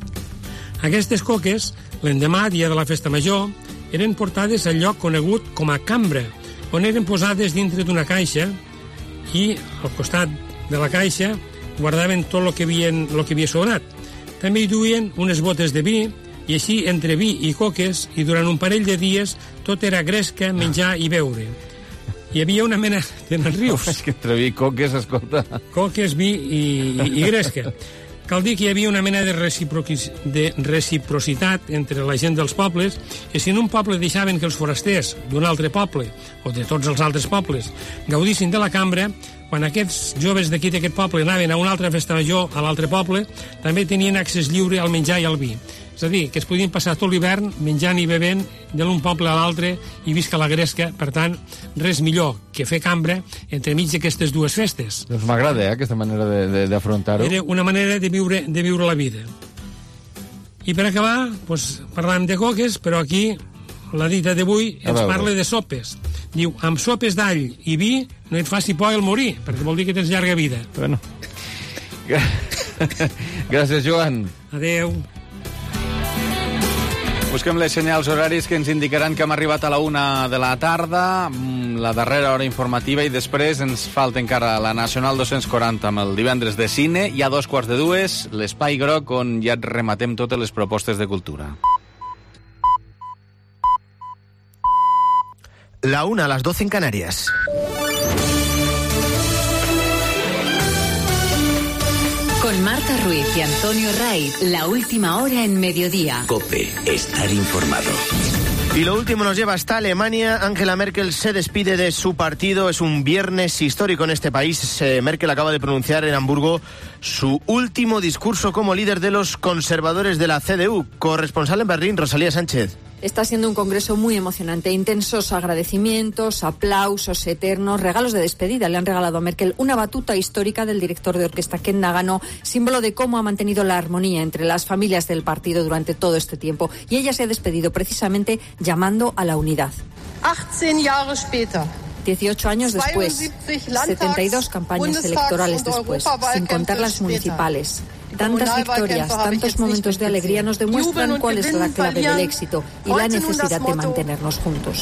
Aquestes coques, l'endemà, dia de la festa major, eren portades al lloc conegut com a cambra, on eren posades dintre d'una caixa i al costat de la caixa guardaven tot el que havia sobrat. També hi duien unes botes de vi i així, entre vi i coques, i durant un parell de dies, tot era gresca, menjar i beure. Hi havia una mena de rius. És que entre vi i coques, escolta... Coques, vi i gresca. cal dir que hi havia una mena de reciprocitat entre la gent dels pobles, i si en un poble deixaven que els forasters d'un altre poble, o de tots els altres pobles, gaudissin de la cambra, quan aquests joves d'aquí d'aquest poble anaven a una altra festa major a l'altre poble, també tenien accés lliure al menjar i al vi. És a dir, que es podien passar tot l'hivern menjant i bevent de l'un poble a l'altre i visca la gresca. Per tant, res millor que fer cambra entremig d'aquestes dues festes. Doncs m'agrada, aquesta manera d'afrontar-ho. Era una manera de viure la vida. I per acabar, doncs, parlàvem de coques, però aquí la dita d'avui ens parla de sopes. Diu, amb sopes d'all i vi no et faci por el morir, perquè vol dir que tens llarga vida. Bueno. Gràcies, Joan. Adeu. Busquem les senyals horaris que ens indicaran que hem arribat a la 1 de la tarda, la darrera hora informativa, i després ens falta encara la Nacional 240 amb el divendres de cine, i a 2:45 l'Espai Groc, on ja rematem totes les propostes de cultura. La 1 a las 12 en Canarias. Con Marta Ruiz y Antonio Ray, la última hora en mediodía. COPE, estar informado. Y lo último nos lleva hasta Alemania. Angela Merkel se despide de su partido. Es un viernes histórico en este país. Merkel acaba de pronunciar en Hamburgo su último discurso como líder de los conservadores de la CDU. Corresponsal en Berlín, Rosalía Sánchez. Está siendo un congreso muy emocionante. Intensos agradecimientos, aplausos eternos, regalos de despedida. Le han regalado a Merkel una batuta histórica del director de orquesta Ken Nagano, símbolo de cómo ha mantenido la armonía entre las familias del partido durante todo este tiempo. Y ella se ha despedido precisamente llamando a la unidad. 18 años después, 72 campañas electorales después, sin contar las municipales. Tantas victorias, tantos momentos de alegría nos demuestran cuál es la clave del éxito y la necesidad de mantenernos juntos.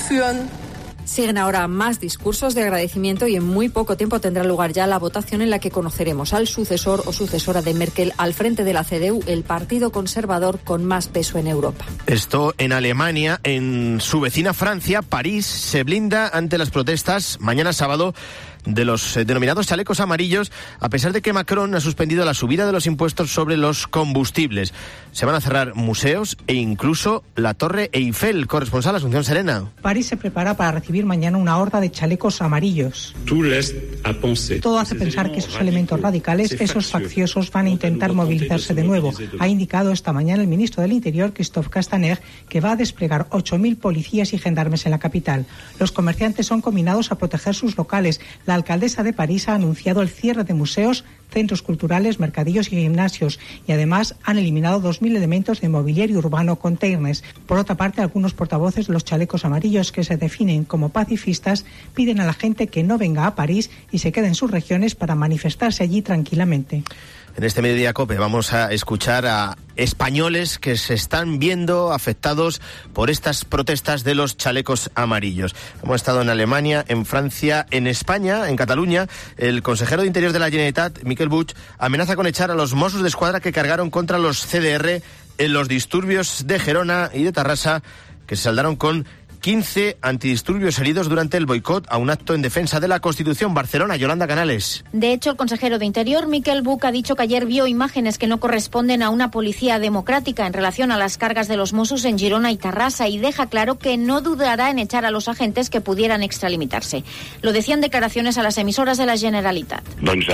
Siguen ahora más discursos de agradecimiento y en muy poco tiempo tendrá lugar ya la votación en la que conoceremos al sucesor o sucesora de Merkel al frente de la CDU, el partido conservador con más peso en Europa. Esto en Alemania. En su vecina Francia, París se blinda ante las protestas mañana sábado de los denominados chalecos amarillos, a pesar de que Macron ha suspendido la subida de los impuestos sobre los combustibles. Se van a cerrar museos e incluso la Torre Eiffel. Corresponsal Asunción Serena. París se prepara para recibir mañana una horda de chalecos amarillos. Todo hace pensar que esos elementos radicales, esos facciosos, van a intentar movilizarse de nuevo. Ha indicado esta mañana el ministro del Interior, Christophe Castaner, que va a desplegar 8.000 policías y gendarmes en la capital. Los comerciantes son combinados a proteger sus locales. La alcaldesa de París ha anunciado el cierre de museos, centros culturales, mercadillos y gimnasios, y además han eliminado 2.000 elementos de mobiliario urbano con containers. Por otra parte, algunos portavoces de los chalecos amarillos, que se definen como pacifistas, piden a la gente que no venga a París y se quede en sus regiones para manifestarse allí tranquilamente. En este Mediodía COPE vamos a escuchar a españoles que se están viendo afectados por estas protestas de los chalecos amarillos. Hemos estado en Alemania, en Francia, en España, en Cataluña. El consejero de Interior de la Generalitat, Miquel Buch, amenaza con echar a los Mossos d'Esquadra que cargaron contra los CDR en los disturbios de Gerona y de Tarrasa, que se saldaron con 15 antidisturbios heridos durante el boicot a un acto en defensa de la Constitución. Barcelona, Yolanda Canales. De hecho, el consejero de Interior, Miquel Buch, ha dicho que ayer vio imágenes que no corresponden a una policía democrática en relación a las cargas de los Mossos en Girona y Tarrasa, y deja claro que no dudará en echar a los agentes que pudieran extralimitarse. Lo decían declaraciones a las emisoras de la Generalitat.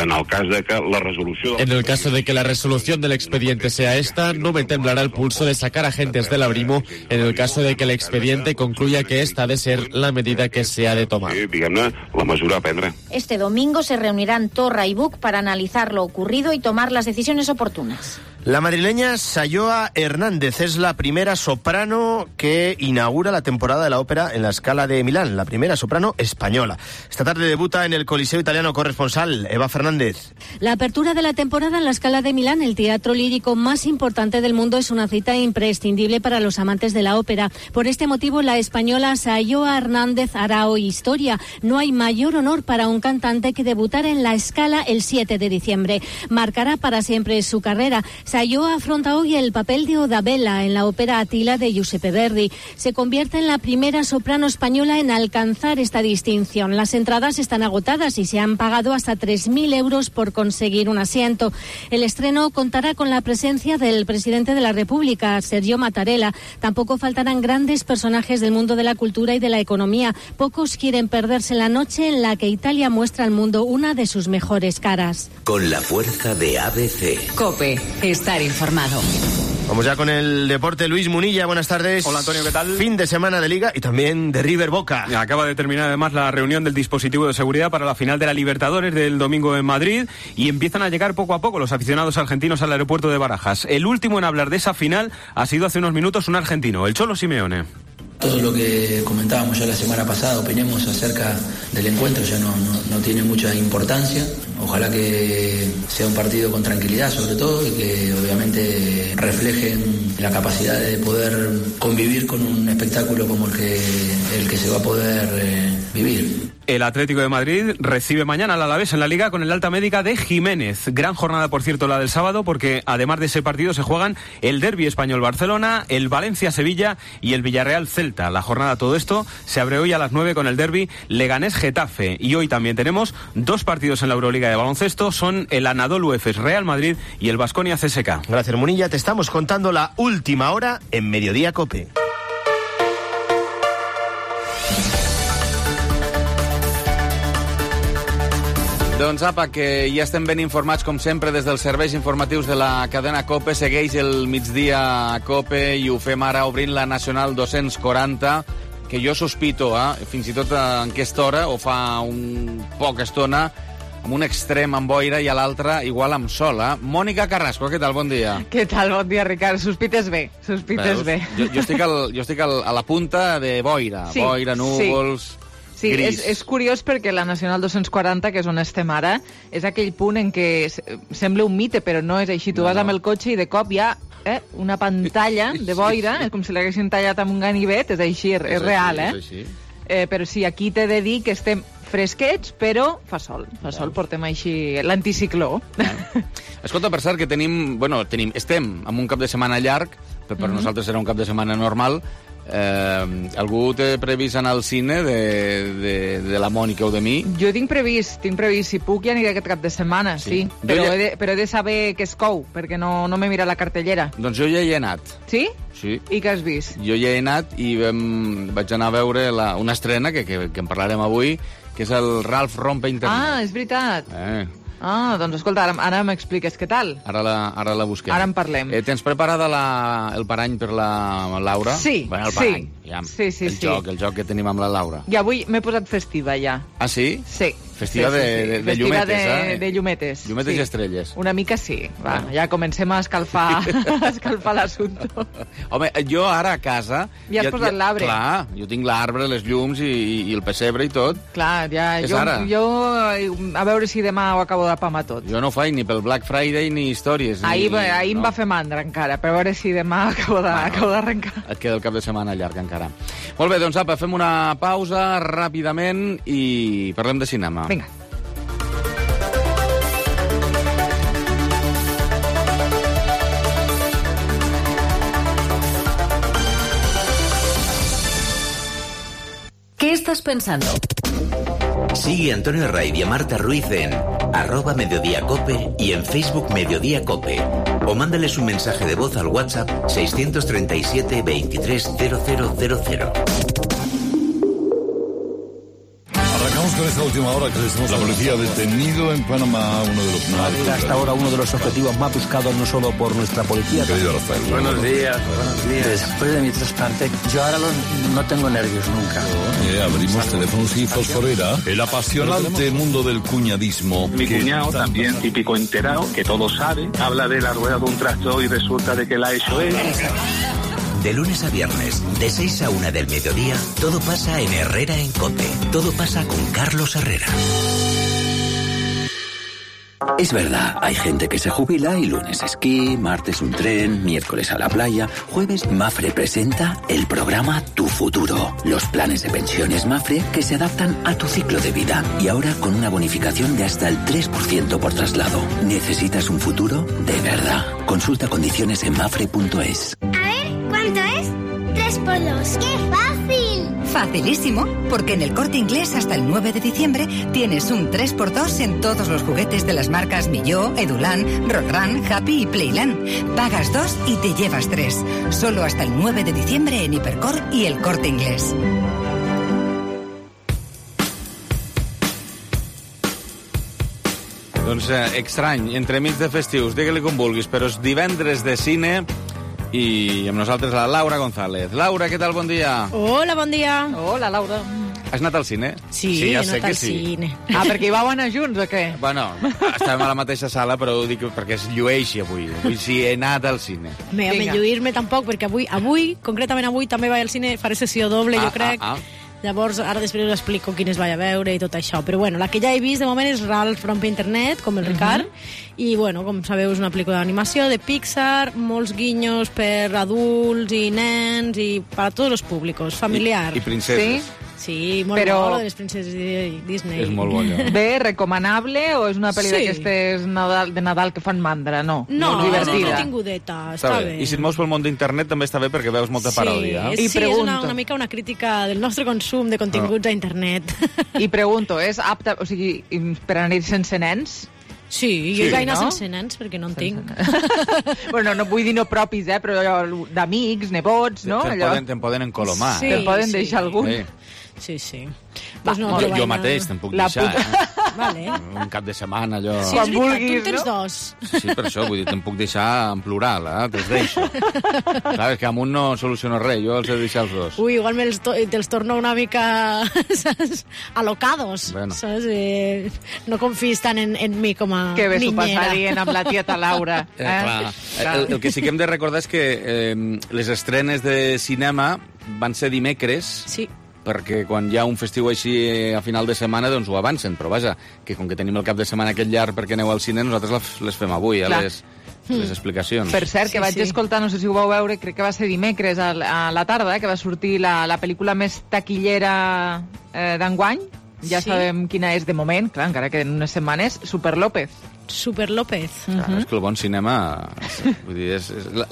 En el caso de que la resolución del expediente sea esta, no me temblará el pulso de sacar agentes del abrimo en el caso de que el expediente concluya que esta ha de ser la medida que se ha de tomar. Este domingo se reunirán Torra y Buch para analizar lo ocurrido y tomar las decisiones oportunas. La madrileña Sayoa Hernández es la primera soprano que inaugura la temporada de la ópera en la Scala de Milán, la primera soprano española. Esta tarde debuta en el Coliseo Italiano. Corresponsal Eva Fernández. La apertura de la temporada en la Scala de Milán, el teatro lírico más importante del mundo, es una cita imprescindible para los amantes de la ópera. Por este motivo, la española Sayoa Hernández hará hoy historia. No hay mayor honor para un cantante que debutar en la Scala el 7 de diciembre. Marcará para siempre su carrera. Sayoa afronta hoy el papel de Odabella en la ópera Attila de Giuseppe Verdi. Se convierte en la primera soprano española en alcanzar esta distinción. Las entradas están agotadas y se han pagado hasta 3.000 euros por conseguir un asiento. El estreno contará con la presencia del presidente de la República, Sergio Mattarella. Tampoco faltarán grandes personajes del mundo de la cultura y de la economía. Pocos quieren perderse la noche en la que Italia muestra al mundo una de sus mejores caras. Con la fuerza de ABC. COPE. Estar informado. Vamos ya con el deporte. Luis Munilla, buenas tardes. Hola Antonio, ¿qué tal? Fin de semana de Liga y también de River Boca. Acaba de terminar además la reunión del dispositivo de seguridad para la final de la Libertadores del domingo en Madrid y empiezan a llegar poco a poco los aficionados argentinos al aeropuerto de Barajas. El último en hablar de esa final ha sido hace unos minutos un argentino, el Cholo Simeone. Todo lo que comentábamos ya la semana pasada, opinemos acerca del encuentro, ya no tiene mucha importancia. Ojalá que sea un partido con tranquilidad sobre todo y que obviamente reflejen la capacidad de poder convivir con un espectáculo como el que se va a poder vivir. El Atlético de Madrid recibe mañana al Alavés en la Liga con el alta médica de Jiménez. Gran jornada, por cierto, la del sábado, porque además de ese partido se juegan el Derbi Español-Barcelona, el Valencia-Sevilla y el Villarreal-Celta. La jornada, todo esto, se abre hoy a las 9 con el Derbi Leganés-Getafe. Y hoy también tenemos dos partidos en la Euroliga de baloncesto, son el Anadolu Efes Real Madrid y el Baskonia CSKA. Gracias, Munilla. Te estamos contando la última hora en Mediodía COPE. Doncs apa, que ja estem ben informats, com sempre, des dels serveis informatius de la cadena COPE. Segueix el migdia a COPE i ho fem ara obrint la Nacional 240, que jo sospito, fins i tot en aquesta hora, o fa un poca estona, amb un extrem amb boira i a l'altre igual amb sol. Mònica Carrasco, què tal? Bon dia. Què tal? Bon dia, Ricard. Sospites bé, sospites bé. Jo estic a la punta de boira, sí, boira, núvols... Sí, és curiós perquè la Nacional 240, que és on estem ara, és aquell punt en què sembla un mite, però no és així. Tu vas amb el cotxe i de cop hi ha una pantalla de boira, és com si l'haguessin tallat amb un ganivet, és així, és real, però sí, aquí t'he de dir que estem fresquets, però fa sol, portem així l'anticicló. Escolta, per cert, que estem amb un cap de setmana llarg, però per nosaltres serà un cap de setmana normal. Algú té previst anar al cine de la Mònica o de mi? Jo tinc previst, si puc ja aniré aquest cap de setmana, sí. Però he de saber què es cou, perquè no m'he mirat la cartellera. Doncs jo ja hi he anat. Sí? Sí. I què has vist? Jo ja he anat i vaig anar a veure una estrena, que en parlarem avui, que és el Ralph Rompe Internet. Ah, és veritat. Doncs escolta, ara m'expliques què tal. Ara la busquem. Ara en parlem. Tens preparada el parany per la Laura? Sí, el parany, sí. El joc que tenim amb la Laura. I avui m'he posat festiva, ja. Ah, sí? Sí. Festiva de llumetes, de llumetes. Llumetes i estrelles. Una mica sí. Va, ja comencem a escalfar l'assumpte. Home, jo ara a casa... Ja has posat l'arbre. Clar, jo tinc l'arbre, les llums i el pessebre i tot. Clar, ja... Jo a veure si demà ho acabo d'apamar tot. Jo no ho faig ni pel Black Friday ni històries. Ahir em va fer mandra encara, per veure si demà acabo d'arrencar. Et queda el cap de setmana llarg encara. Molt bé, doncs apa, fem una pausa ràpidament i parlem de cinema. Vinga. ¿Qué estás pensando? Sigue a Antonio Raid y a Marta Ruiz en @mediodíacope y en Facebook Mediodía Cope. O mándales un mensaje de voz al WhatsApp 637 230000. Con esta última hora que la policía ha detenido en Panamá uno de los narcos. Hasta ahora uno de los objetivos más buscados no solo por nuestra policía. Querido Rafael. Buenos días. Después de mi trasplante, yo ahora no tengo nervios nunca. Abrimos teléfonos y fosforera. El apasionante mundo del cuñadismo. Mi cuñado también, típico enterado, que todo sabe, habla de la rueda de un tractor y resulta de que la ha hecho él. De lunes a viernes, de 6 a 1 del mediodía, todo pasa en Herrera en COPE. Todo pasa con Carlos Herrera. Es verdad, hay gente que se jubila y lunes esquí, martes un tren, miércoles a la playa, jueves Mafre presenta el programa Tu Futuro. Los planes de pensiones Mafre que se adaptan a tu ciclo de vida y ahora con una bonificación de hasta el 3% por traslado. ¿Necesitas un futuro? De verdad. Consulta condiciones en mafre.es. A ver, ¿cuánto es? 3 por 2. ¡Qué fácil! Facilísimo, porque en el Corte Inglés hasta el 9 de diciembre tienes un 3x2 en todos los juguetes de las marcas Milló, Edulan, Rodran, Happy y Playland. Pagas 2 y te llevas 3. Solo hasta el 9 de diciembre en Hipercor y el Corte Inglés. Doncs estrany, entremig de festius, digue-li com vulguis, però és divendres de cine i amb nosaltres la Laura González. Laura, què tal? Bon dia. Hola, bon dia. Hola, Laura. Has anat al cine? Sí, ja he sé anat que al cine. Ah, perquè hi vau anar junts o què? Bueno, estàvem a la mateixa sala, però ho dic perquè es llueixi avui. Avui sí he anat al cine. A lluir-me tampoc, perquè avui, concretament avui, també vaig al cine, faré sessió doble, jo crec. Llavors, ara després us explico quines vaig a veure i tot això. Però bueno, la que ja he vist de moment és Ralph Rompe Internet, com el Ricard, i bueno, com sabeu, és una pel·lícula d'animació de Pixar, molts guinyos per adults i nens i per a tots els públics, familiar. I princeses. Sí, molt bo, de les princeses Disney. És molt bo, allò. Bé, recomanable o és una pel·li d'aquestes de Nadal que fan mandra? No, és entretingudeta, està bé. I si et mous pel món d'internet també està bé perquè veus molta paròdia. Sí, és una mica una crítica del nostre consum de continguts a internet. I pregunto, és apta, o sigui, per anar sense nens? Sí, jo hi vaig anar sense nens perquè no en tinc. Bueno, no vull dir no propis, però d'amics, nebots, no? Te'n poden encolomar. Te'n poden deixar algun. Sí. Jo mateix te'n puc deixar, Vale. Un cap de setmana, allò... Sí, és veritat, tu en tens 2. Sí, per això, vull dir, te'n puc deixar en plural, te'ls deixo. Clar, és que amb un no soluciono res, jo els he de deixar els 2. Ui, igual te'ls torno una mica alocados, saps? No confis tant en mi com a niñera. Que bé s'ho passarien amb la tieta Laura. El que sí que hem de recordar és que les estrenes de cinema van ser dimecres. Sí. Perquè quan hi ha un festiu així a final de setmana, doncs ho avancen, però vaja, que com que tenim el cap de setmana aquest llarg perquè aneu al cine, nosaltres les fem avui, les explicacions. Per cert, que vaig escoltar, no sé si ho vau veure, crec que va ser dimecres a la tarda, que va sortir la pel·lícula més taquillera d'enguany, ja sabem quina és de moment, clar, encara que en unes setmanes, Super López. Super López. És que el bon cinema, vull dir,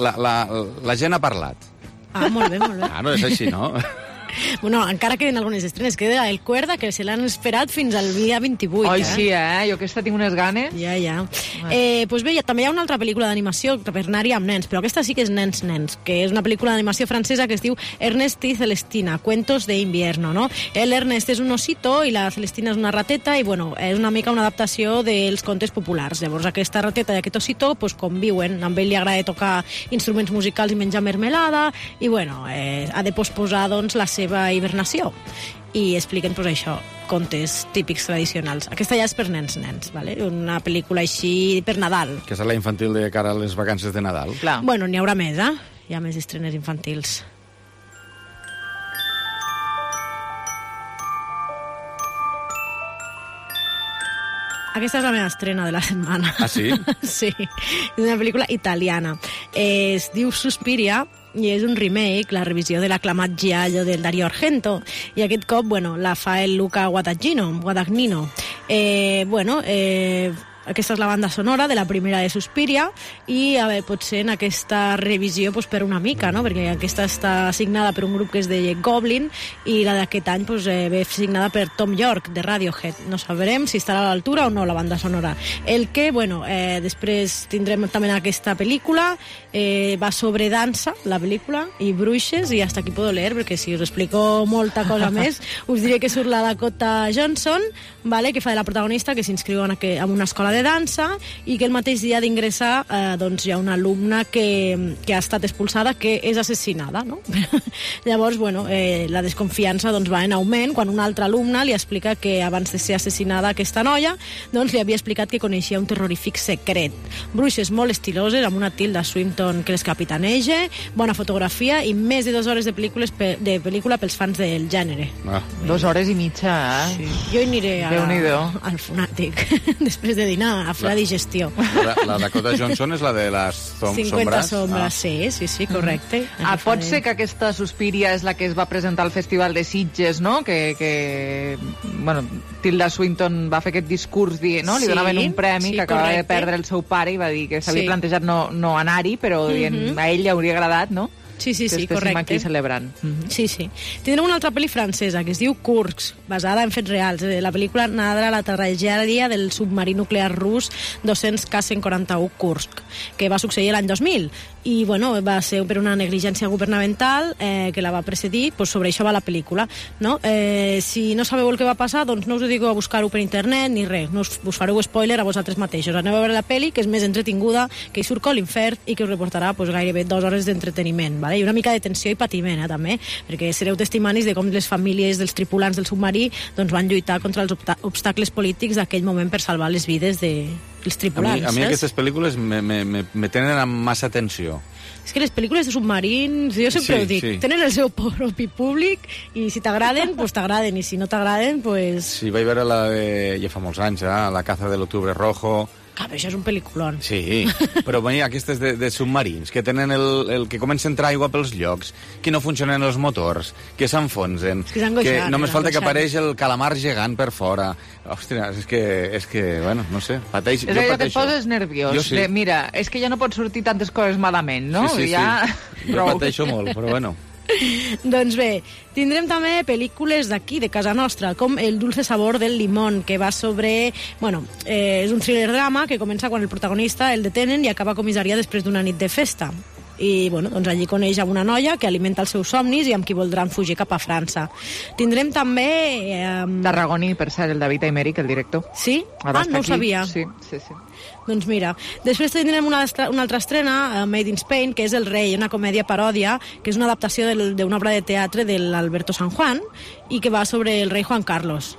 la gent ha parlat. Ah, molt bé, molt bé. No és així, no? Bueno, encara queden algunes estrenes. Queda El Cuerda, que se l'han esperat fins al dia 28. Oi, sí, Jo aquesta tinc unes ganes. Ja. Pues bé, també hi ha una altra pel·lícula d'animació per anar-hi amb nens, però aquesta sí que és nens, que és una pel·lícula d'animació francesa que es diu Ernest y Celestina, cuentos de invierno, no? Ernest és un osito i la Celestina és una rateta i, bueno, és una mica una adaptació dels contes populars. Llavors, aquesta rateta i aquest osito pues, conviuen. A ell li agrada tocar instruments musicals i menjar mermelada i, bueno, ha de posposar, doncs, la seva hibernació i expliquen pues, això, contes típics tradicionals. Aquesta ja és per nens, vale? Una pel·lícula així per Nadal. Que és la infantil de cara a les vacances de Nadal. Clar. Bueno, n'hi haurà més, Hi ha més estrenes infantils. Aquesta és la meva estrena de la setmana. Ah, sí? Sí, és una pel·lícula italiana. Es diu Suspiria i és un remake, la revisió de l'aclamat Giallo del Dario Argento, i aquest cop, la fa el Luca Guadagnino. Aquesta és la banda sonora de la primera de Suspiria i potser en aquesta revisió per una mica, no? Perquè aquesta està signada per un grup que és de Goblin i la d'aquest any ve signada per Tom York de Radiohead. No sabrem si estarà a l'altura o no la banda sonora. El que, després tindrem també aquesta pel·lícula, va sobre dansa, la pel·lícula, i bruixes, i hasta aquí puedo leer, perquè si us explico molta cosa més, us diré que surt la Dakota Johnson, que fa de la protagonista, que s'inscriu en una escola de dansa i que el mateix dia d'ingressar hi ha una alumna que ha estat expulsada, que és assassinada, no? Llavors, la desconfiança va en augment quan una altra alumna li explica que abans de ser assassinada aquesta noia, li havia explicat que coneixia un terrorífic secret. Bruixes molt estiloses, amb una Tilda Swinton que les capitaneja, bona fotografia i més de 2 hores de pel·lícula pels fans del gènere. 2 hores i mitja, Sí. Jo hi aniré al Fonàtic després de dinar. a fer la digestió. La Dakota Johnson és la de les 50 sombres, sí, correcte. Pot ser que aquesta Suspiria és la que es va presentar al Festival de Sitges, no? Que Tilda Swinton va fer aquest discurs dient, no? Li donaven un premi que acabava de perdre el seu pare i va dir que s'havia plantejat no anar-hi, però a ell li hauria agradat, no? Sí, correcte. Que estéssim aquí celebrant. Sí. Tindrem una altra pel·li francesa que es diu Kursk, basada en fets reals. La pel·lícula narra la tragèdia del submarí nuclear rus 200 K-141 Kursk, que va succeir l'any 2000. I, va ser per una negligència governamental que la va precedir, sobre això va la pel·lícula. No? Si no sabeu el que va passar, doncs no us ho dic a buscar-ho per internet ni res. No us fareu spoiler a vosaltres mateixos. Aneu a veure la pel·li, que és més entretinguda, que hi surt Colin Firth i que us reportarà gairebé 2 hores d'entreteniment. I una mica de tensió i patiment, també, perquè sereu testimonis de com les famílies dels tripulants del submarí van lluitar contra els obstacles polítics d'aquell moment per salvar les vides dels tripulants. A mi aquestes pel·lícules me tenen amb massa tensió. És que les pel·lícules de submarins, jo sempre ho dic, tenen el seu propi públic i si t'agraden, t'agraden, i si no t'agraden, Sí, vaig veure la de, ja fa molts anys, La caza de l'octubre rojo. Però això és un pel·liculón. Sí, però aquestes de submarins, que tenen el que comença a entrar aigua pels llocs, que no funcionen els motors, que s'enfonsen, que només falta que apareix el calamar gegant per fora. Ostres, és que no sé, pateix. És allò que et poses nerviós. Mira, és que ja no pots sortir tantes coses malament, no? Sí. Jo pateixo molt, però Doncs bé, tindrem també pel·lícules d'aquí, de casa nostra, com El dulce sabor del limón, que va sobre... és un thriller-drama que comença quan el protagonista el detenen i acaba a comissaria després d'una nit de festa. I allí coneix una noia que alimenta els seus somnis i amb qui voldran fugir cap a França. Tindrem també... Tarragoni, per cert, el David Aymeric, el director. Sí? No ho sabia. Sí. Doncs mira, després tindrem una altra estrena, Made in Spain, que és El rei, una comèdia paròdia, que és una adaptació d'una obra de teatre de l'Alberto San Juan i que va sobre el rei Juan Carlos.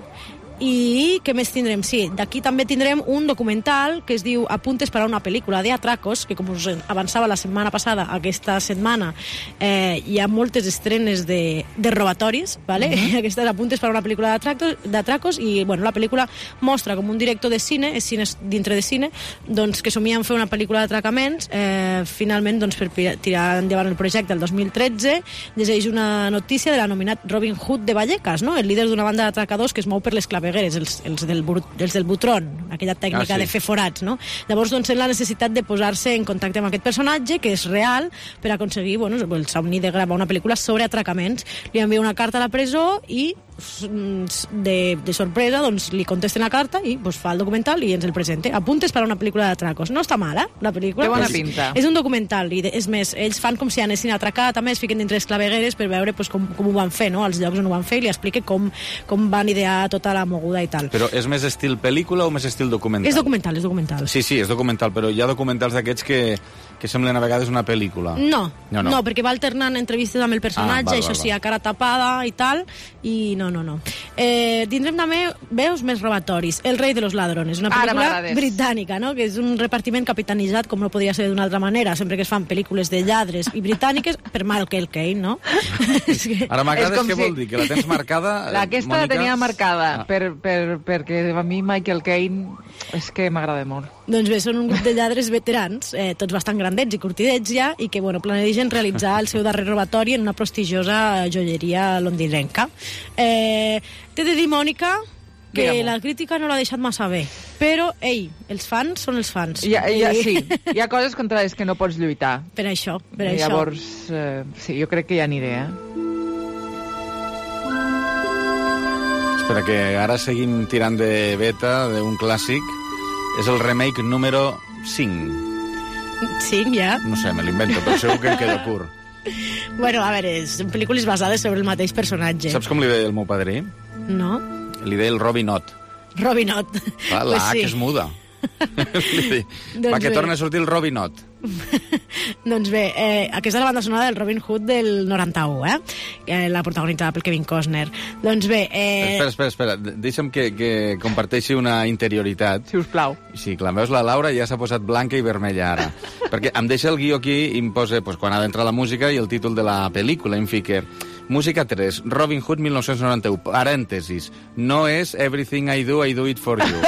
I què més tindrem? Sí, d'aquí també tindrem un documental que es diu Apuntes per a una pel·lícula de Atracos, que com us avançava la setmana passada, aquesta setmana hi ha moltes estrenes de robatoris, ¿vale? Aquestes Apuntes per a una pel·lícula d'Atracos, i la pel·lícula mostra com un director de cine, és cine dintre de cine, que somia en fer una pel·lícula d'atracaments, finalment per tirar endavant el projecte el 2013 llegeix una notícia de l'anomenat Robin Hood de Vallecas, no? El líder d'una banda d'atracadors que es mou per les clavegueres, els del Butrón, aquella tècnica de fer forats, no? Llavors, sent la necessitat de posar-se en contacte amb aquest personatge, que és real, per aconseguir el somni de gravar una pel·lícula sobre atracaments. Li envia una carta a la presó i de sorpresa li contesten la carta i fa el documental i ens el presenta. Apuntes per a una pel·lícula d'atracos. No està mala, la pel·lícula. Té bona pinta. És un documental i és més, ells fan com si anessin a atracar, també es fiquen dintre les clavegueres per veure com ho van fer, no? Els llocs on ho van fer, i li explica com van idear tota la moguda i tal. Però és més estil pel·lícula o més estil documental? És documental. Sí, és documental, però hi ha documentals d'aquests que semblen a vegades una pel·lícula. No, perquè va alternant entrevistes amb el personatge, això sí, a cara tapada i tal, i no. Tindrem també veus més robatoris. El rei de los ladrones, una pel·lícula britànica, no? Que és un repartiment capitanitzat, com no podria ser d'una altra manera, sempre que es fan pel·lícules de lladres i britàniques, per Michael Caine, no? Ara m'agrada, què vol dir? Que la tens marcada, Aquesta la tenia marcada, perquè a mi Michael Caine és que m'agrada molt. Doncs bé, són un grup de lladres veterans, tots bastant grandets i curtidets ja, i que planegen realitzar el seu darrer robatori en una prestigiosa joieria londinenca. T'he de dir, Mònica, que la crítica no l'ha deixat massa bé, però, els fans són els fans. Sí, hi ha coses contra les que no pots lluitar. Per això. Llavors, sí, jo crec que hi aniré, Espera, que ara seguim tirant de beta d'un clàssic. És el remake número 5. 5, ja? No sé, me l'invento, però segur que em queda curt. Bueno, a veure, són pel·lícules basades sobre el mateix personatge. Saps com li deia el meu padrí? No. Li deia el Robin Hood. Robin Hood. La A, que és muda. Va, que torna a sortir el Robin Hood. Doncs bé, aquesta és la banda sonora del Robin Hood del 91, la protagonitzada pel Kevin Costner. Doncs bé... Espera, deixa'm que comparteixi una interioritat. Si us plau. Sí, clar, veus, la Laura ja s'ha posat blanca i vermella ara. Perquè em deixa el guió aquí i em posa quan ha d'entrar la música i el títol de la pel·lícula, em fica Música 3, Robin Hood 1991, parèntesis, no és Everything I do it for you.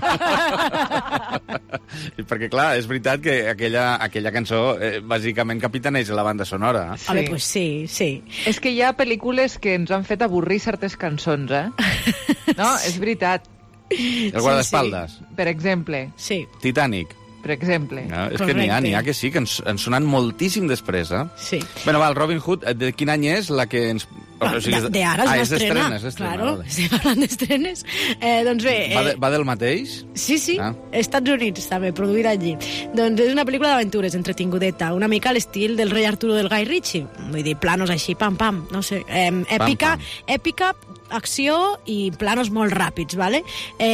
Perquè, clar, és veritat que aquella cançó bàsicament capitaneja la banda sonora. A veure, pues sí. És que hi ha pel·lícules que ens han fet avorrir certes cançons, No, és veritat. El guardaespaldes. Sí. Per exemple. Sí. Titanic. Per exemple. No, és que n'hi ha que sí, que ens sonen moltíssim després, Sí. Bueno, va, el Robin Hood, de quin any és la que ens... D'ara és l'estrena. Claro, vale. estem parlant d'estrenes. Doncs bé... Va del mateix? Sí. Estats Units, també, produïda allí. Doncs és una pel·lícula d'aventures entretingudeta, una mica a l'estil del rei Arturo del Guy Ritchie. Vull dir, planos així, pam, no sé. Èpica, acció i planos molt ràpids, ¿vale?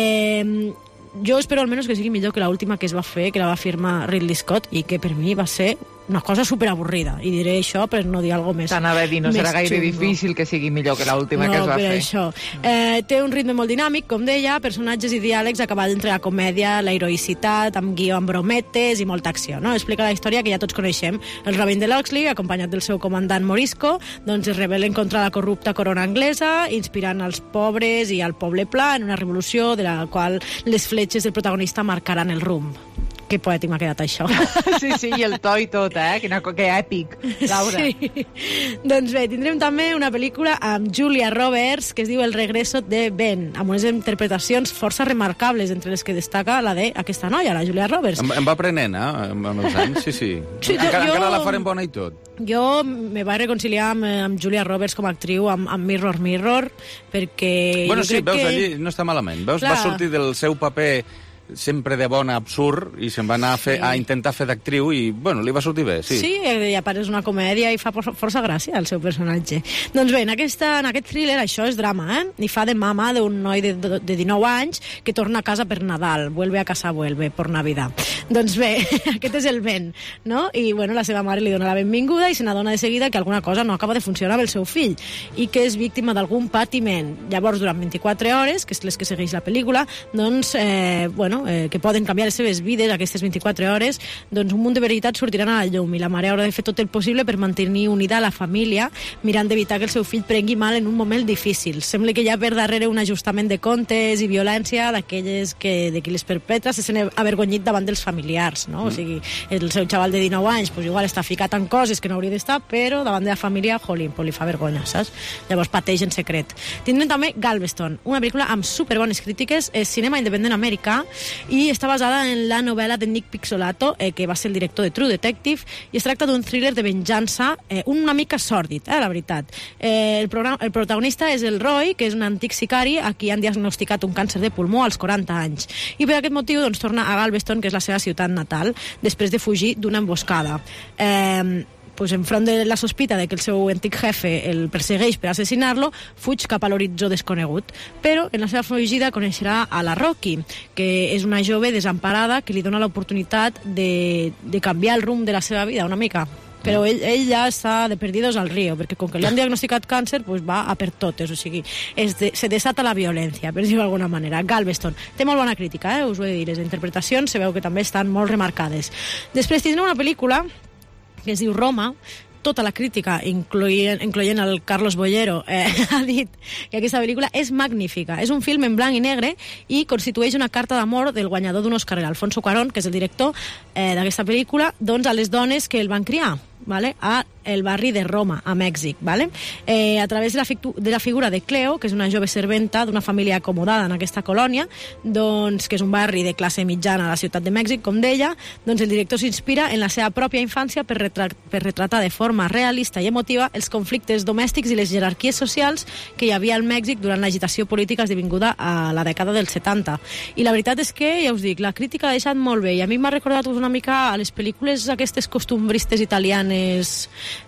Jo espero almenys que sigui millor que l'última que es va fer, que la va firmar Ridley Scott, i que per mi va ser una cosa superavorrida. I diré això per no dir alguna més. T'anava a dir, no serà gaire difícil que sigui millor que l'última que es va fer. No, per això. Té un ritme molt dinàmic, com deia, personatges i diàlegs acabats entre la comèdia, la heroïcitat, amb guió amb brometes i molta acció, no? Explica la història que ja tots coneixem. El Robin de Locksley, acompanyat del seu comandant Morisco, doncs es rebel·len contra la corrupta corona anglesa, inspirant els pobres i al poble pla en una revolució de la qual les fletxes del protagonista marcaran el rumb. Que poètic m'ha quedat això. Sí, i el to i tot, que èpic, Laura. Sí. Doncs bé, tindrem també una pel·lícula amb Julia Roberts que es diu El regreso de Ben, amb unes interpretacions força remarcables, entre les que destaca la d'aquesta noia, la Julia Roberts. Em va aprenent, amb els anys, sí. Encara la farem bona i tot. Jo me vaig reconciliar amb Julia Roberts com a actriu amb Mirror, perquè... Bueno, sí, veus, allí no està malament. Veus, va sortir del seu paper sempre de bon absurd i se'n va anar a intentar fer d'actriu i, bueno, li va sortir bé, sí. Sí, i a part és una comèdia i fa força gràcia el seu personatge. Doncs bé, en aquest thriller això és drama, i fa de mama d'un noi de 19 anys que torna a casa per Nadal. Vuelve a casa, vuelve, por Navidad. Doncs bé, aquest és el Ben, no? I, bueno, la seva mare li dona la benvinguda i se n'adona de seguida que alguna cosa no acaba de funcionar amb el seu fill i que és víctima d'algun patiment. Llavors, durant 24 hores, que és les que segueix la pel·lícula, doncs, que poden canviar les seves vides aquestes 24 hores, doncs un munt de veritats sortiran a la llum i la mare haurà de fer tot el possible per mantenir unida a la família, mirant d'evitar que el seu fill prengui mal en un moment difícil. Sembla que hi ha per darrere un ajustament de comptes i violència d'aquelles de qui les perpetra se sent avergonyit davant dels familiars, no? O sigui, el seu xaval de 19 anys pues igual està ficat en coses que no hauria d'estar, però davant de la família, jolín, pues li fa vergonya, saps? Llavors pateix en secret. Tindrem també Galveston, una pel·lícula amb superbones crítiques, és cinema independent americà i està basada en la novel·la de Nick Pizzolatto, que va ser el director de True Detective, i es tracta d'un thriller de venjança una mica sòrdid, la veritat. El protagonista és el Roy, que és un antic sicari a qui han diagnosticat un càncer de pulmó als 40 anys, i per aquest motiu doncs, torna a Galveston, que és la seva ciutat natal, després de fugir d'una emboscada. Pues enfront de la sospita de que el seu antic jefe el persegueix per assassinar-lo, fuig cap a l'horitzó desconegut. Però en la seva fugida coneixerà a la Rocky, que és una jove desemparada que li dona l'oportunitat de canviar el rumb de la seva vida una mica. Però ell ja està de perdidos al río, perquè com que li han diagnosticat càncer, pues va a per totes, o sigui, se desata la violència, per dir-ho d'alguna manera. Galveston té molt bona crítica, us ho he de dir, les interpretacions se veu que també estan molt remarcades. Després tindrem una pel·lícula que es diu Roma. Tota la crítica, incloent el Carlos Bollero, ha dit que aquesta pel·lícula és magnífica. És un film en blanc i negre i constitueix una carta d'amor del guanyador d'un Oscar, Alfonso Cuarón, que és el director d'aquesta pel·lícula, doncs a les dones que el van criar, ¿vale? A el barri de Roma, a Mèxic, ¿vale? A través de la figura de Cleo, que és una jove serventa d'una família acomodada en aquesta colònia, doncs, que és un barri de classe mitjana a la ciutat de Mèxic, com deia, doncs el director s'inspira en la seva pròpia infància per retratar de forma realista i emotiva els conflictes domèstics i les jerarquies socials que hi havia al Mèxic durant l'agitació política esdevinguda a la dècada dels 70. I la veritat és que, ja us dic, la crítica l'ha deixat molt bé i a mi m'ha recordat una mica a les pel·lícules aquestes costumbristes italianes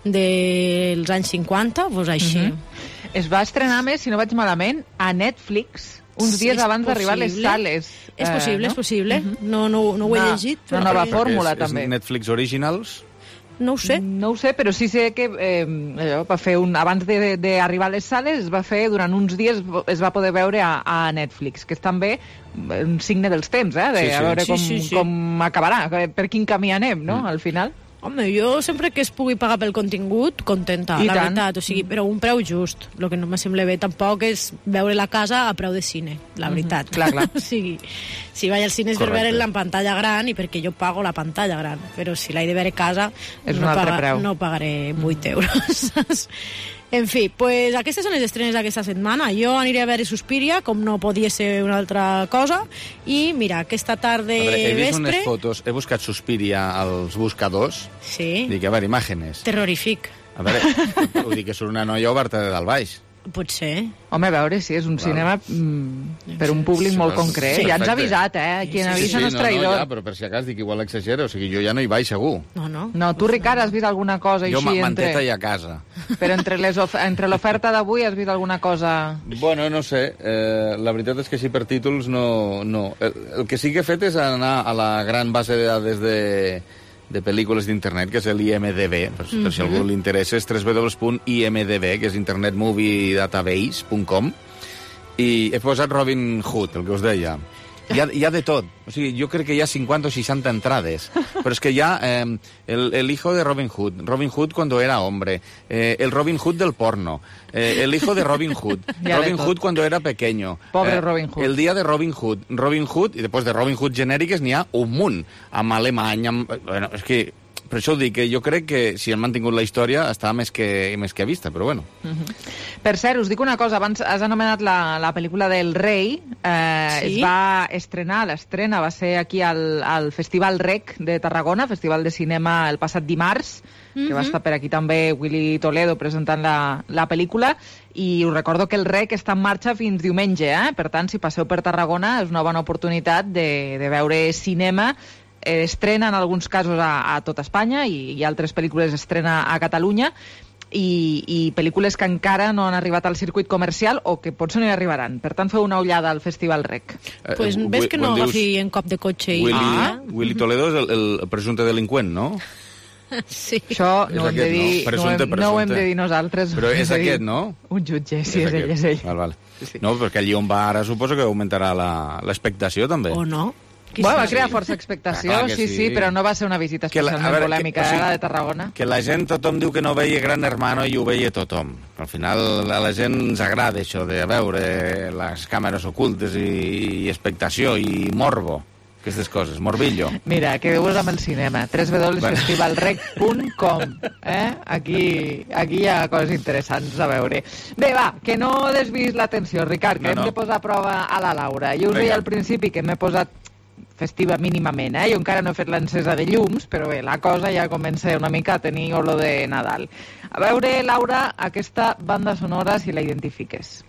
dels anys 50, doncs així. Es va estrenar més, si no vaig malament, a Netflix uns dies abans d'arribar a les sales. És possible, és possible. No ho he llegit. Una nova fórmula, també. És Netflix Originals? No ho sé. No ho sé, però sí sé que va fer abans d'arribar a les sales, es va fer durant uns dies, es va poder veure a Netflix, que és també un signe dels temps, a veure com acabarà, per quin camí anem, no?, al final. Home, jo sempre que es pugui pagar pel contingut, contenta, la veritat. O sigui, però un preu just. El que no me sembla bé tampoc és veure la casa a preu de cine, la veritat. Clar. O sigui, si vaig al cine és per veure la pantalla gran i perquè jo pago la pantalla gran. Però si l'he de veure a casa, no pagaré 8 euros. En fi, pues aquestes són les estrenes d'aquesta setmana. Jo aniré a veure Suspiria, com no podia ser una altra cosa, i mira, aquesta tarda he vist vespre... unes fotos, he buscat Suspiria als buscadors, dic, a veure, imàgenes. Terrorífic. A veure, ho dic que surt una noia oberta de dalt baix. Pot ser. Home, a veure, sí, és un cinema per un públic molt concret. Ja ens ha avisat, Quien avisa no és traïdor. Ja, però per si acas dic igual exagero, o sigui, jo ja no hi vaig segur. No, tu, Ricard, has vist alguna cosa així? Jo manteta i a casa. Però entre l'oferta d'avui has vist alguna cosa? Bueno, no sé. La veritat és que així per títols no. El que sí que he fet és anar a la gran base de dades de pel·lícules d'internet, que és l'IMDB, per si a algú li interessa, és www.imdb, que és internetmoviedatabase.com, i he posat Robin Hood, el que us deia. Hi ha de tot. O sigui, jo crec que hi ha 50 o 60 entrades. Però és que hi ha el hijo de Robin Hood cuando era hombre, el Robin Hood del porno, el hijo de Robin Hood, Robin Hood cuando era pequeño. Pobre Robin Hood. El dia de Robin Hood, i després de Robin Hood genèriques n'hi ha un munt. Amb alemany, bueno, és que... Per això ho dic, que jo crec que si han mantingut la història està més que vista, però bueno. Per cert, us dic una cosa, abans has anomenat la pel·lícula del Rei, es va estrenar, l'estrena va ser aquí al Festival REC de Tarragona, Festival de Cinema el passat dimarts, que va estar per aquí també Willy Toledo presentant la pel·lícula, i us recordo que el REC està en marxa fins diumenge, per tant, si passeu per Tarragona és una bona oportunitat de veure cinema. Estrena en alguns casos a tot Espanya i altres pel·lícules estrena a Catalunya i pel·lícules que encara no han arribat al circuit comercial o que potser no hi arribaran. Per tant, feu una ullada al Festival REC. Pues ves que no agafi en cop de cotxe i... Willy Toledo és el presumpte delinqüent, no? Sí. Això no ho hem de dir, no ho hem de dir nosaltres. Però és aquest, no? Un jutge, sí, és ell. Val. No, perquè allí on va ara suposo que augmentarà l'expectació també. O no? Va crear força expectació, sí, però no va ser una visita especialment polèmica, la de Tarragona. Que la gent, tothom diu que no veia Gran Hermano i ho veia tothom. Al final a la gent ens agrada això de veure les càmeres ocultes i expectació i morbo, aquestes coses, morbillo. Mira, quedeu-vos amb el cinema, www.festivalrec.com. Aquí hi ha coses interessants a veure. Bé, va, que no desvis l'atenció, Ricard, que hem de posar a prova a la Laura. Jo us deia al principi que m'he posat festiva mínimament, Jo encara no he fet l'encesa de llums, però bé, la cosa ja comença una mica a tenir olor de Nadal. A veure, Laura, aquesta banda sonora, si la identifiques.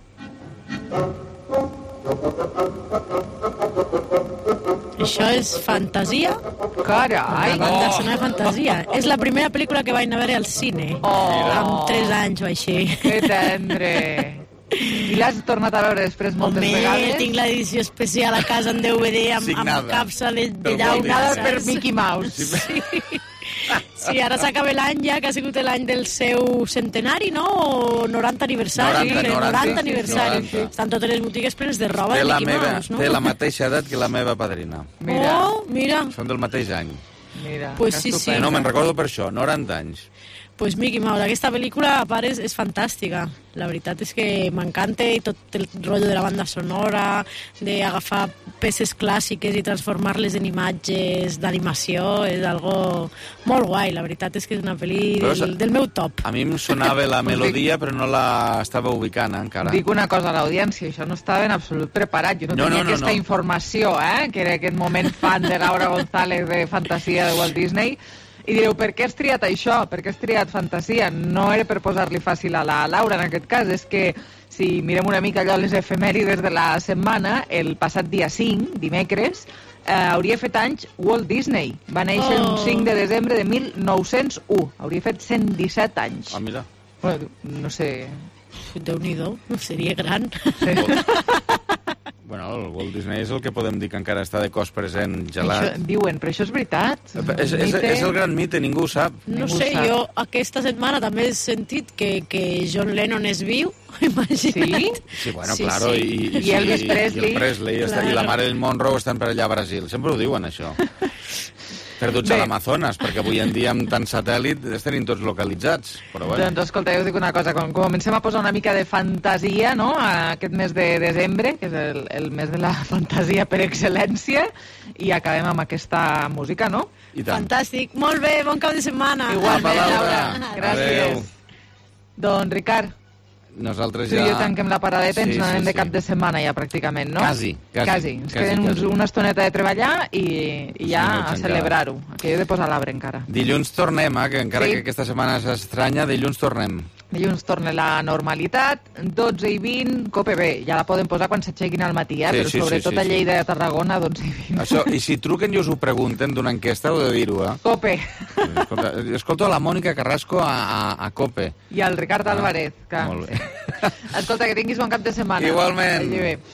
Això és fantasia? Carai! La banda sonora de fantasia. És la primera pel·lícula que vaig anar a veure al cine. Amb 3 anys o així. Que tendre! I l'has tornat a veure després moltes vegades? Home, tinc l'edició especial a casa en DVD amb capsa de llauna. Signada per Mickey Mouse. Sí, ara s'acaba l'any ja, que ha sigut l'any del seu centenari, no? O 90 aniversari. 90 aniversari. Estan totes les botigues plenes de roba de Mickey Mouse, no? Té la mateixa edat que la meva padrina. Mira. Són del mateix any. Mira, pues sí. No, me'n recordo per això, 90 anys. Pues Mickey Mouse, aquesta pel·lícula a part és fantàstica. La veritat és que m'encanta i tot el rotllo de la banda sonora, d'agafar peces clàssiques i transformar-les en imatges d'animació, és algo molt guai. La veritat és que és una pel·li del meu top. A mi em sonava la melodia, però no la estava ubicant encara. Dic una cosa a l'audiència, això no estava en absolut preparat. Jo no tenia aquesta informació, que era aquest moment fan de Laura González de fantasia de Walt Disney. I direu, per què has triat això? Per què has triat fantasia? No era per posar-li fàcil a la Laura, en aquest cas. És que, si mirem una mica allò les efemèrides de la setmana, el passat dia 5, dimecres, hauria fet anys Walt Disney. Va néixer un 5 de desembre de 1901. Hauria fet 117 anys. Mira. Bueno, no sé... Déu-n'hi-do, seria gran. Sí. Bueno, el Walt Disney és el que podem dir que encara està de cos present, gelat. Això, diuen, però això és veritat. És el gran mite, ningú ho sap. No sé, jo aquesta setmana també he sentit que John Lennon és viu, imagina't. Sí, bueno, claro, i Elvis Presley. I la mare del Monroe estan per allà a Brasil. Sempre ho diuen, això. Perduts a l'Amazones, perquè avui en dia amb tant satèl·lit els tenim tots localitzats. Però bueno. Doncs escolta, jo us dic una cosa, comencem a posar una mica de fantasia, no?, aquest mes de desembre, que és el mes de la fantasia per excel·lència, i acabem amb aquesta música, no? I tant. Fantàstic. Molt bé, bon cap de setmana. Igualment, Laura. Gràcies. Doncs, Ricard, nosaltres tu i jo tanquem la paradeta i ens anem de cap de setmana ja pràcticament, no? Quasi. Ens queden una estoneta de treballar i ja a celebrar-ho. Que jo he de posar l'arbre encara. Dilluns tornem, que encara que aquesta setmana s'estranya, dilluns tornem. Dilluns torna la normalitat, 12 i 20, COPE bé, ja la poden posar quan s'aixequin al matí, però sobretot a Lleida i a Tarragona, 12 i 20. Això, i si truquen i us ho pregunten d'una enquesta, heu de dir-ho, COPE. Escolto la Mònica Carrasco a COPE. I al Ricard Álvarez. Molt bé. Escolta, que tinguis bon cap de setmana. Igualment.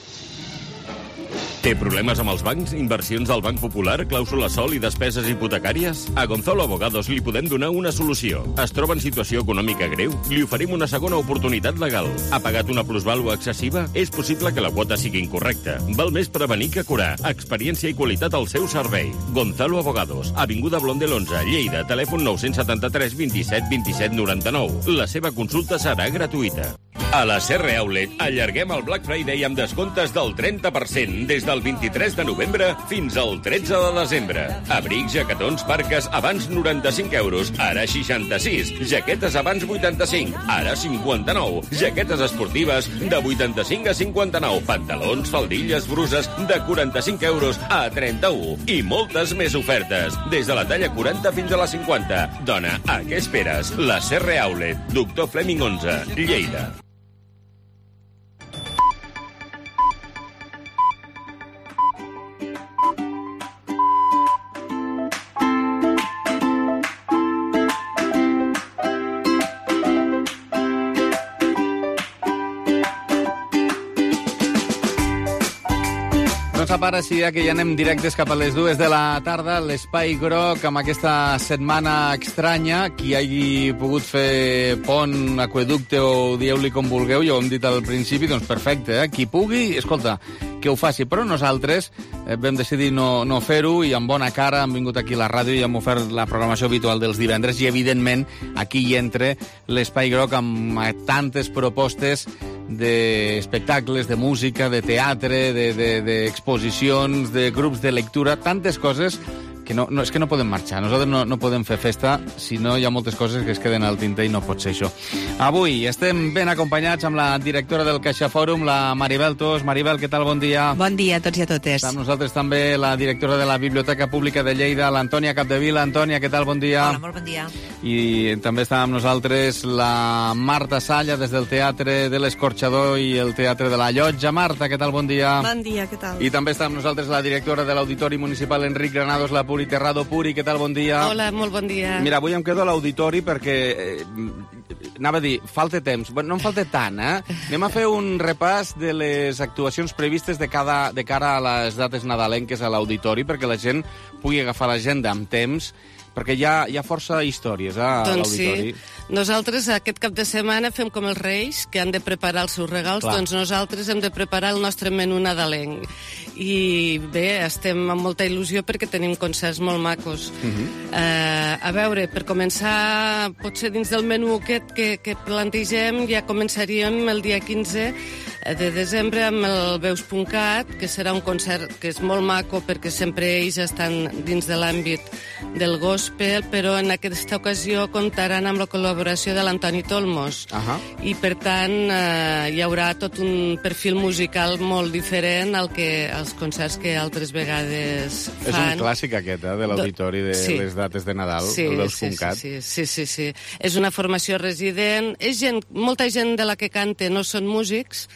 Té problemes amb els bancs, inversions del Banc Popular, clàusula sol i despeses hipotecàries? A Gonzalo Abogados li podem donar una solució. Es troba en situació econòmica greu? Li oferim una segona oportunitat legal. Ha pagat una plusvàlua excessiva? És possible que la quota sigui incorrecta. Val més prevenir que curar. Experiència i qualitat al seu servei. Gonzalo Abogados, Avinguda Blondel 11, Lleida, telèfon 973 27 27 99. La seva consulta serà gratuïta. A la Serre Outlet allarguem el Black Friday amb descomptes del 30% des del 23 de novembre fins al 13 de desembre. Abrics, jaquetons, parques, abans 95 euros, ara 66. Jaquetes abans 85, ara 59. Jaquetes esportives de 85 a 59. Pantalons, faldilles, bruses de 45 euros a 31. I moltes més ofertes, des de la talla 40 fins a la 50. Dona, a què esperes? La Serre Outlet, Doctor Fleming 11, Lleida. Ara sí, que ja anem directes cap a les 2 de la tarda, l'Espai Groc, amb aquesta setmana estranya. Qui hagi pogut fer pont, aqueducte o dieu-li com vulgueu, ja ho hem dit al principi, doncs perfecte, Qui pugui, escolta, que ho faci. Però nosaltres vam decidir no fer-ho i amb bona cara hem vingut aquí a la ràdio i hem ofert la programació habitual dels divendres i, evidentment, aquí hi entra l'Espai Groc amb tantes propostes d'espectacles, de música, de teatre, d'exposicions, de grups de lectura, tantes coses que és que no podem marxar. Nosaltres no podem fer festa, si no hi ha moltes coses que es queden al tinter i no pot ser això. Avui estem ben acompanyats amb la directora del CaixaFòrum, la Maribel Tos. Maribel, què tal? Bon dia. Bon dia a tots i a totes. Està amb nosaltres també la directora de la Biblioteca Pública de Lleida, l'Antònia Capdevila. Antònia, què tal? Bon dia. Hola, molt bon dia. I també està amb nosaltres la Marta Salla, des del Teatre de l'Escorxador i el Teatre de la Llotja. Marta, què tal? Bon dia. Bon dia, què tal? I també està amb nosaltres la directora de l'Auditori Municipal, Enric Granados, la Puri Terrado. Puri, què tal? Bon dia. Hola, molt bon dia. Mira, avui em quedo a l'auditori perquè anava a dir, falta temps. Bueno, no em falta tant, Anem a fer un repàs de les actuacions previstes de cara a les dates nadalenques a l'auditori perquè la gent pugui agafar l'agenda amb temps, perquè hi ha força històries a l'auditori. Sí. Nosaltres aquest cap de setmana fem com els Reis, que han de preparar els seus regals, doncs nosaltres hem de preparar el nostre menú nadalenc. I bé, estem amb molta il·lusió perquè tenim concerts molt macos. A veure, per començar, potser dins del menú aquest que plantegem, ja començaríem el dia 15 de desembre amb el Veus.cat, que serà un concert que és molt maco perquè sempre ells estan dins de l'àmbit del gospel, però en aquesta ocasió comptaran amb la col·laboració de l'Antoni Tolmos. I, per tant, hi haurà tot un perfil musical molt diferent als concerts que altres vegades fan. És un clàssic aquest, de l'auditori de les dates de Nadal, el Veus.cat. Sí. És una formació resident. Molta gent de la que canta no són músics,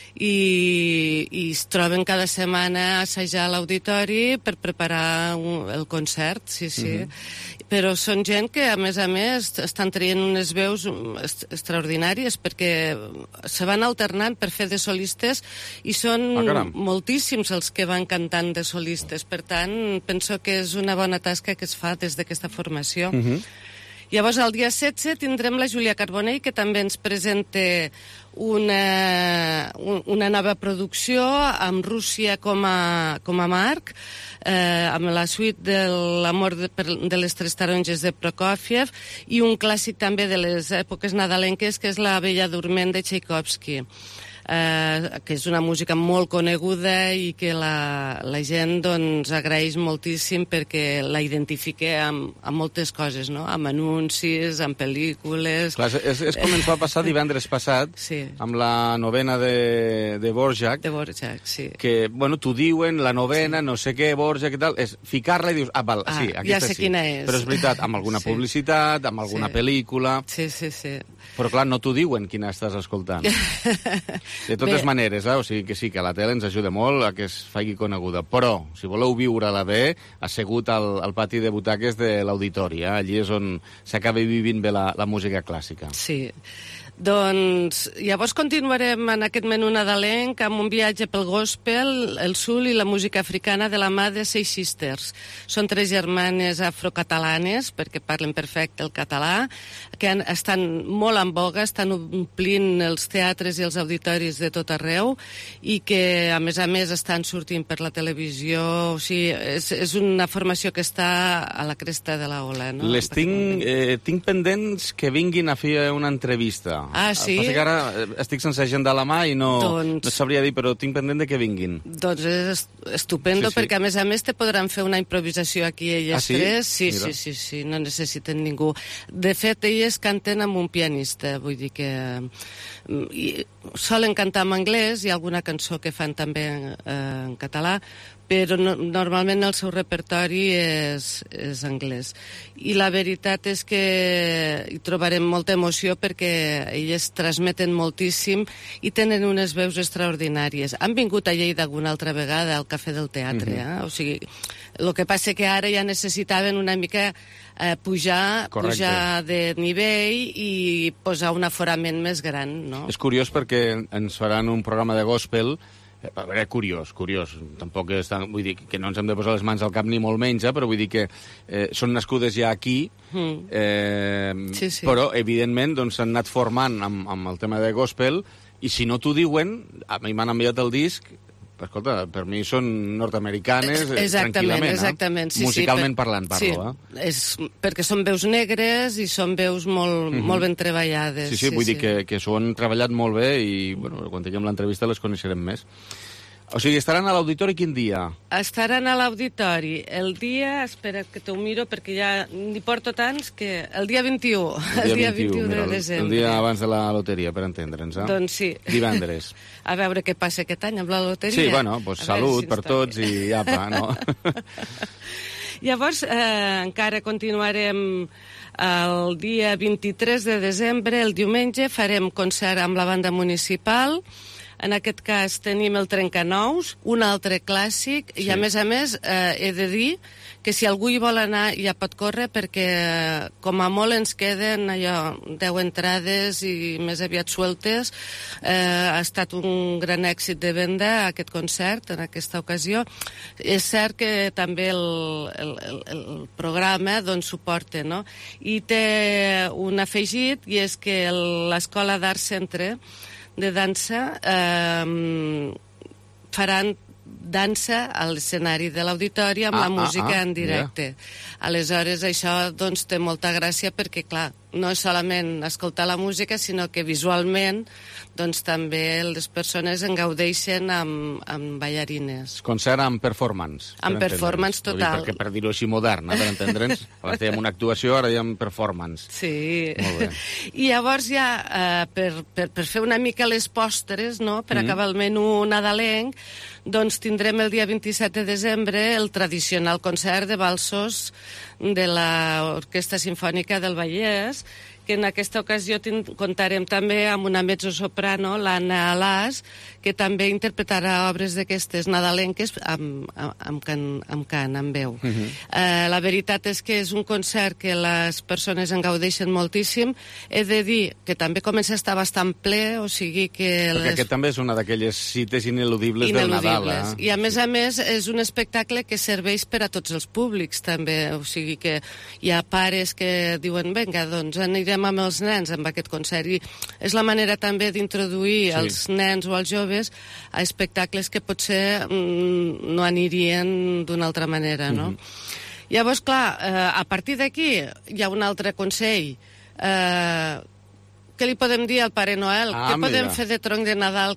i es troben cada setmana a assajar a l'auditori per preparar el concert, però són gent que a més estan traient unes veus extraordinàries perquè se van alternant per fer de solistes i són moltíssims els que van cantant de solistes, per tant penso que és una bona tasca que es fa des d'aquesta formació. Llavors, el dia 16 tindrem la Júlia Carbonell, que també ens presenta una nova producció amb Rússia com a marc, amb la suite de l'amor de les tres taronges de Prokofiev i un clàssic també de les èpoques nadalenques, que és la Bella Dorment de Tchaikovsky, que és una música molt coneguda i que la gent doncs agraeix moltíssim perquè la identifica amb moltes coses, no? Amb anuncis, amb pel·lícules... Clar, és com ens va passar divendres passat, amb la novena de Dvořák. De Dvořák, sí. Que, bueno, t'ho diuen, la novena, no sé què, Dvořák i tal, és ficar-la i dius, val, sí, aquesta ja sé quina és. Però és veritat, amb alguna publicitat, amb alguna pel·lícula... Sí. Però, clar, no t'ho diuen quina estàs escoltant. De totes maneres, o sigui que sí, que la tele ens ajuda molt a que es faci coneguda. Però, si voleu viure-la bé, assegut al pati de butaques de l'auditori. Allí és on s'acaba vivint bé la música clàssica. Sí. Doncs llavors continuarem en aquest menú nadalenc amb un viatge pel gospel, el soul i la música africana de la mà de Six Sisters. Són tres germanes afrocatalanes, perquè parlen perfecte el català, que estan molt en boga, estan omplint els teatres i els auditoris de tot arreu i que, a més, estan sortint per la televisió. O sigui, és una formació que està a la cresta de la ola, no? Les tinc pendents que vinguin a fer una entrevista. Ah, sí? Passa que ara estic sense agenda a la mà i no sabria dir, però tinc pendent de que vinguin. Doncs és estupendo, perquè a més te podran fer una improvisació aquí elles tres. Sí, no necessiten ningú. De fet, elles canten amb un pianista, vull dir que solen cantar en anglès, hi ha alguna cançó que fan també en català, però normalment el seu repertori és anglès. I la veritat és que hi trobarem molta emoció perquè elles transmeten moltíssim i tenen unes veus extraordinàries. Han vingut a Lleida alguna altra vegada al Cafè del Teatre, o sigui, el que passa que ara ja necessitaven una mica pujar de nivell i posar un aforament més gran, no? És curiós perquè ens faran un programa de gospel. A veure, curiós. Tampoc és tan... Vull dir que no ens hem de posar les mans al cap ni molt menys, però vull dir que són nascudes ja aquí, però, evidentment, s'han anat formant amb el tema de gospel, i si no t'ho diuen, a mi m'han enviat el disc, escolta, per mi són nord-americanes, tranquil·lament. Exactament. Musicalment parlant, parlo. Perquè són veus negres i són veus molt ben treballades. Sí, vull dir que s'ho han treballat molt bé i, bueno, quan tinguem l'entrevista les coneixerem més. O sigui, estaran a l'auditori quin dia? Estaran a l'auditori el dia... Espera, que t'ho miro, perquè ja n'hi porto tants que... El dia 21. El dia 21 de desembre. El dia abans de la loteria, per entendre'ns, Doncs sí. Divendres. A veure què passa aquest any amb la loteria. Sí, bueno, salut per tots i apa, no? Llavors, encara continuarem el dia 23 de desembre, el diumenge, farem concert amb la banda municipal. En aquest cas tenim el Trencanous, un altre clàssic, i a més, he de dir que si algú hi vol anar ja pot córrer, perquè com a molt ens queden 10 entrades i més aviat sueltes. Ha estat un gran èxit de venda aquest concert en aquesta ocasió. És cert que també el programa suporta, no? I té un afegit, i és que l'Escola d'Art Centre de dansa faran dansa a l'escenari de l'auditori amb la música en directe. Aleshores, això té molta gràcia perquè, clar, no és solament escoltar la música, sinó que visualment també les persones en gaudeixen amb ballarines. Concert amb performance. Amb performance total. Perquè per dir-ho així modern, per entendre'ns, abans dèiem una actuació, ara dèiem performance. Sí. Molt bé. I llavors ja, per fer una mica les postres, no?, per acabar el menú nadalenc, doncs tindrem el dia 27 de desembre el tradicional concert de valsos de l'Orquestra Simfònica del Vallès, que en aquesta ocasió comptarem també amb una mezzosoprano, l'Anna Alàs, que també interpretarà obres d'aquestes nadalenques amb cant, amb veu. La veritat és que és un concert que les persones en gaudeixen moltíssim. He de dir que també comença a estar bastant ple, o sigui que... Perquè aquest també és una d'aquelles cites ineludibles del Nadal. I a més, és un espectacle que serveix per a tots els públics, també. O sigui que hi ha pares que diuen, vinga, doncs anirem amb els nens amb aquest concert, i és la manera també d'introduir els nens o els joves a espectacles que potser no anirien d'una altra manera, no? Llavors, clar, a partir d'aquí hi ha un altre consell. Què li podem dir al Pare Noel? Què podem fer de tronc de Nadal?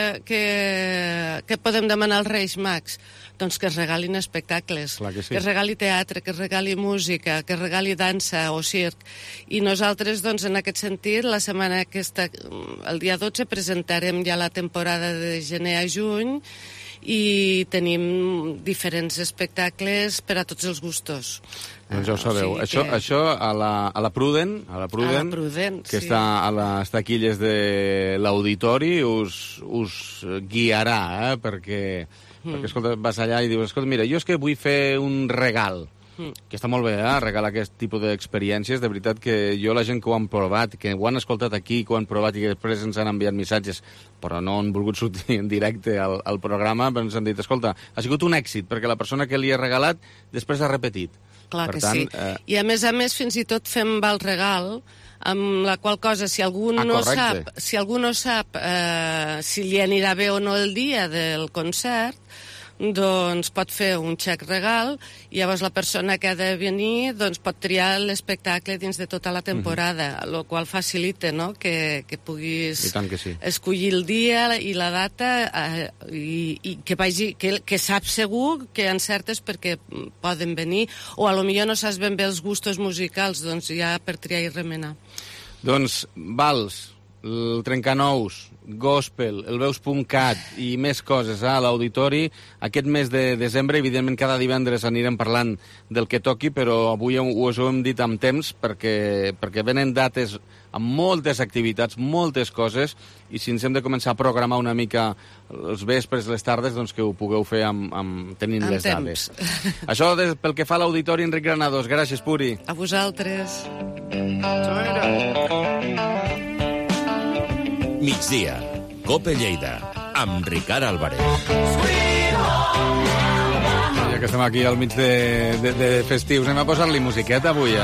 Què podem demanar als Reis Mags? Doncs que es regalin espectacles, que es regali teatre, que es regali música, que es regali dansa o circ. I nosaltres, doncs, en aquest sentit, la setmana aquesta, el dia 12, presentarem ja la temporada de gener a juny i tenim diferents espectacles per a tots els gustos. Doncs ja ho sabeu. Això a la Pruden, que està a les taquilles de l'auditori, us guiarà, perquè escolta, vas allà i dius, escolta, mira, jo és que vull fer un regal, que està molt bé, regalar aquest tipus d'experiències. De veritat que jo, la gent que ho han provat, que ho han escoltat aquí, que ho han provat i que després ens han enviat missatges, però no han volgut sortir en directe al programa, ens han dit, escolta, ha sigut un èxit, perquè la persona que li ha regalat després ha repetit. Clar que sí. I a més, fins i tot fem val regal, amb la qual cosa, si algú no sap si li anirà bé o no el dia del concert, doncs pot fer un xec regal, i llavors la persona que ha de venir doncs pot triar l'espectacle dins de tota la temporada, el qual facilita, no?, que puguis escollir el dia i la data, i que saps segur que encertes perquè poden venir, o a lo millor no saps ben bé els gustos musicals, doncs ja per triar i remenar. Doncs vals, el Trencanous, Gospel, el Veus.cat i més coses a l'auditori. Aquest mes de desembre, evidentment, cada divendres anirem parlant del que toqui, però avui us ho hem dit amb temps perquè venen dates amb moltes activitats, moltes coses, i si ens hem de començar a programar una mica els vespres, les tardes, doncs que ho pugueu fer tenint les dades. Això pel que fa a l'auditori, Enric Granados. Gràcies, Puri. A vosaltres. Migdia, COPE Lleida, amb Ricard Álvarez. Ja que estem aquí al mig de festius, anem a posar-li musiqueta avui,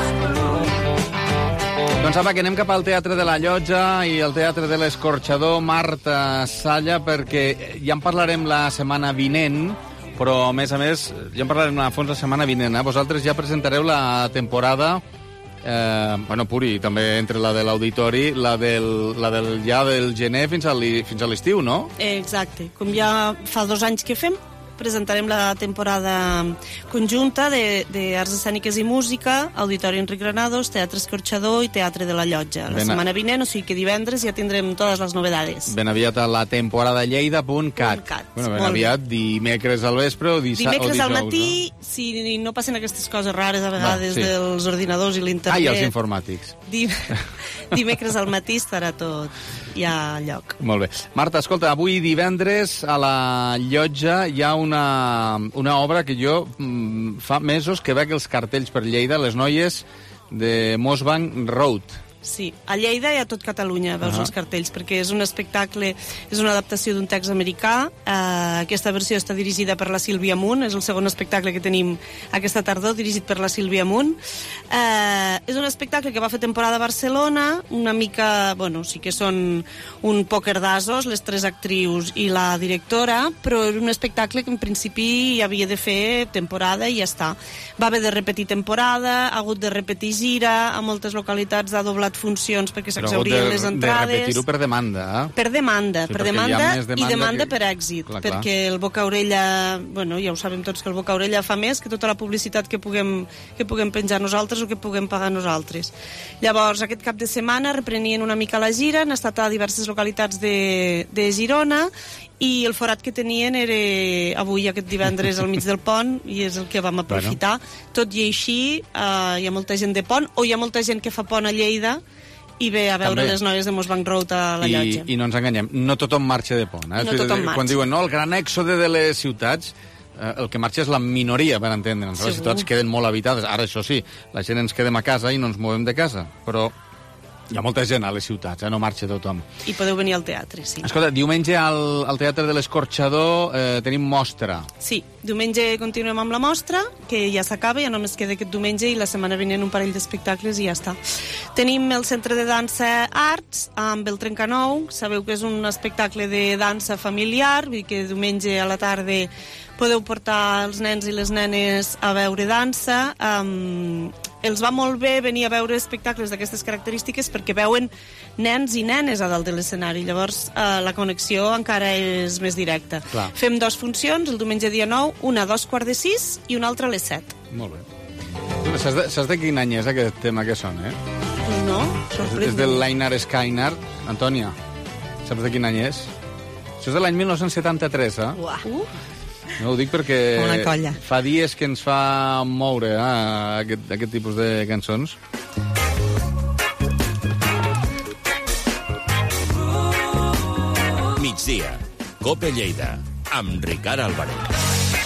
Doncs apa, que anem cap al Teatre de la Llotja i al Teatre de l'Escorxador, Marta Salla, perquè ja en parlarem la setmana vinent, però a més ja en parlarem a fons la setmana vinent. Vosaltres ja presentareu la temporada... Puri, també entre la de l'auditori, la del gener fins a l'estiu, no? Exacte. Com ja fa 2 anys que fem, presentarem la temporada conjunta d'Arts Escèniques i Música, Auditori Enric Granados, Teatre Escorxador i Teatre de la Llotja. La setmana vinent, o sigui que divendres ja tindrem totes les novedades. Ben aviat a la temporada lleida.cat. Ben aviat, dimecres al vespre o dijous, dimecres al matí, no? Si no passen aquestes coses rares a vegades dels ordinadors i l'internet. I els informàtics. Dimecres al matí estarà tot ja a lloc. Molt bé. Marta, escolta, avui divendres a la Llotja hi ha una obra que jo fa mesos que veig els cartells per Lleida, les noies de Mossbank Road. Sí, a Lleida i a tot Catalunya veus els cartells, perquè és un espectacle, és una adaptació d'un text americà. Aquesta versió està dirigida per la Sílvia Munt, és el segon espectacle que tenim aquesta tardor, dirigit per la Sílvia Munt. És un espectacle que va fer temporada a Barcelona, una mica, sí que són un pòquer d'asos, les 3 actrius i la directora, però és un espectacle que en principi havia de fer temporada i ja està. Va haver de repetir temporada, ha hagut de repetir gira, a moltes localitats ha doblat funcions perquè s'exhaurien les entrades. De repetir-ho per demanda, Per demanda, i demanda per èxit, perquè el Bocaorella, ja ho sabem tots que el Bocaorella fa més que tota la publicitat que puguem penjar nosaltres o que puguem pagar nosaltres. Llavors, aquest cap de setmana reprenien una mica la gira, han estat a diverses localitats de Girona i el forat que tenien era avui, aquest divendres, al mig del pont, i és el que vam aprofitar. Tot i així, hi ha molta gent de pont, o hi ha molta gent que fa pont a Lleida, i ve a veure les noies de Mossbank Road a la llotja. I no ens enganyem, no tothom marxa de pont. No tothom marxa. Quan diuen, no, el gran èxode de les ciutats, el que marxa és la minoria, per entendre'ns. Les ciutats queden molt habitades. Ara, això sí, la gent ens quedem a casa i no ens movem de casa, però hi ha molta gent a les ciutats, no marxa tothom. I podeu venir al teatre, sí. Escolta, diumenge al Teatre de l'Escorxador tenim mostra. Sí, diumenge continuem amb la mostra, que ja s'acaba, ja només queda aquest diumenge, i la setmana vinent un parell d'espectacles i ja està. Tenim el Centre de Dansa Arts amb el Trencanou. Sabeu que és un espectacle de dansa familiar, vull dir que diumenge a la tarda podeu portar els nens i les nenes a veure dansa. Els va molt bé venir a veure espectacles d'aquestes característiques perquè veuen nens i nenes a dalt de l'escenari. Llavors la connexió encara és més directa. Clar. Fem 2 funcions, el diumenge dia 9, una a 5:45 i una altra a les 7. Molt bé. Saps de quin any és aquest tema que sona, Pues no, sorprèn. És del Lainar Skynar. Antònia, saps de quin any és? Això és de l'any 1973, No ho dic perquè una colla. Fa dies que ens fa moure aquest tipus de cançons. Migdia, COPE Lleida, amb Ricard Álvarez.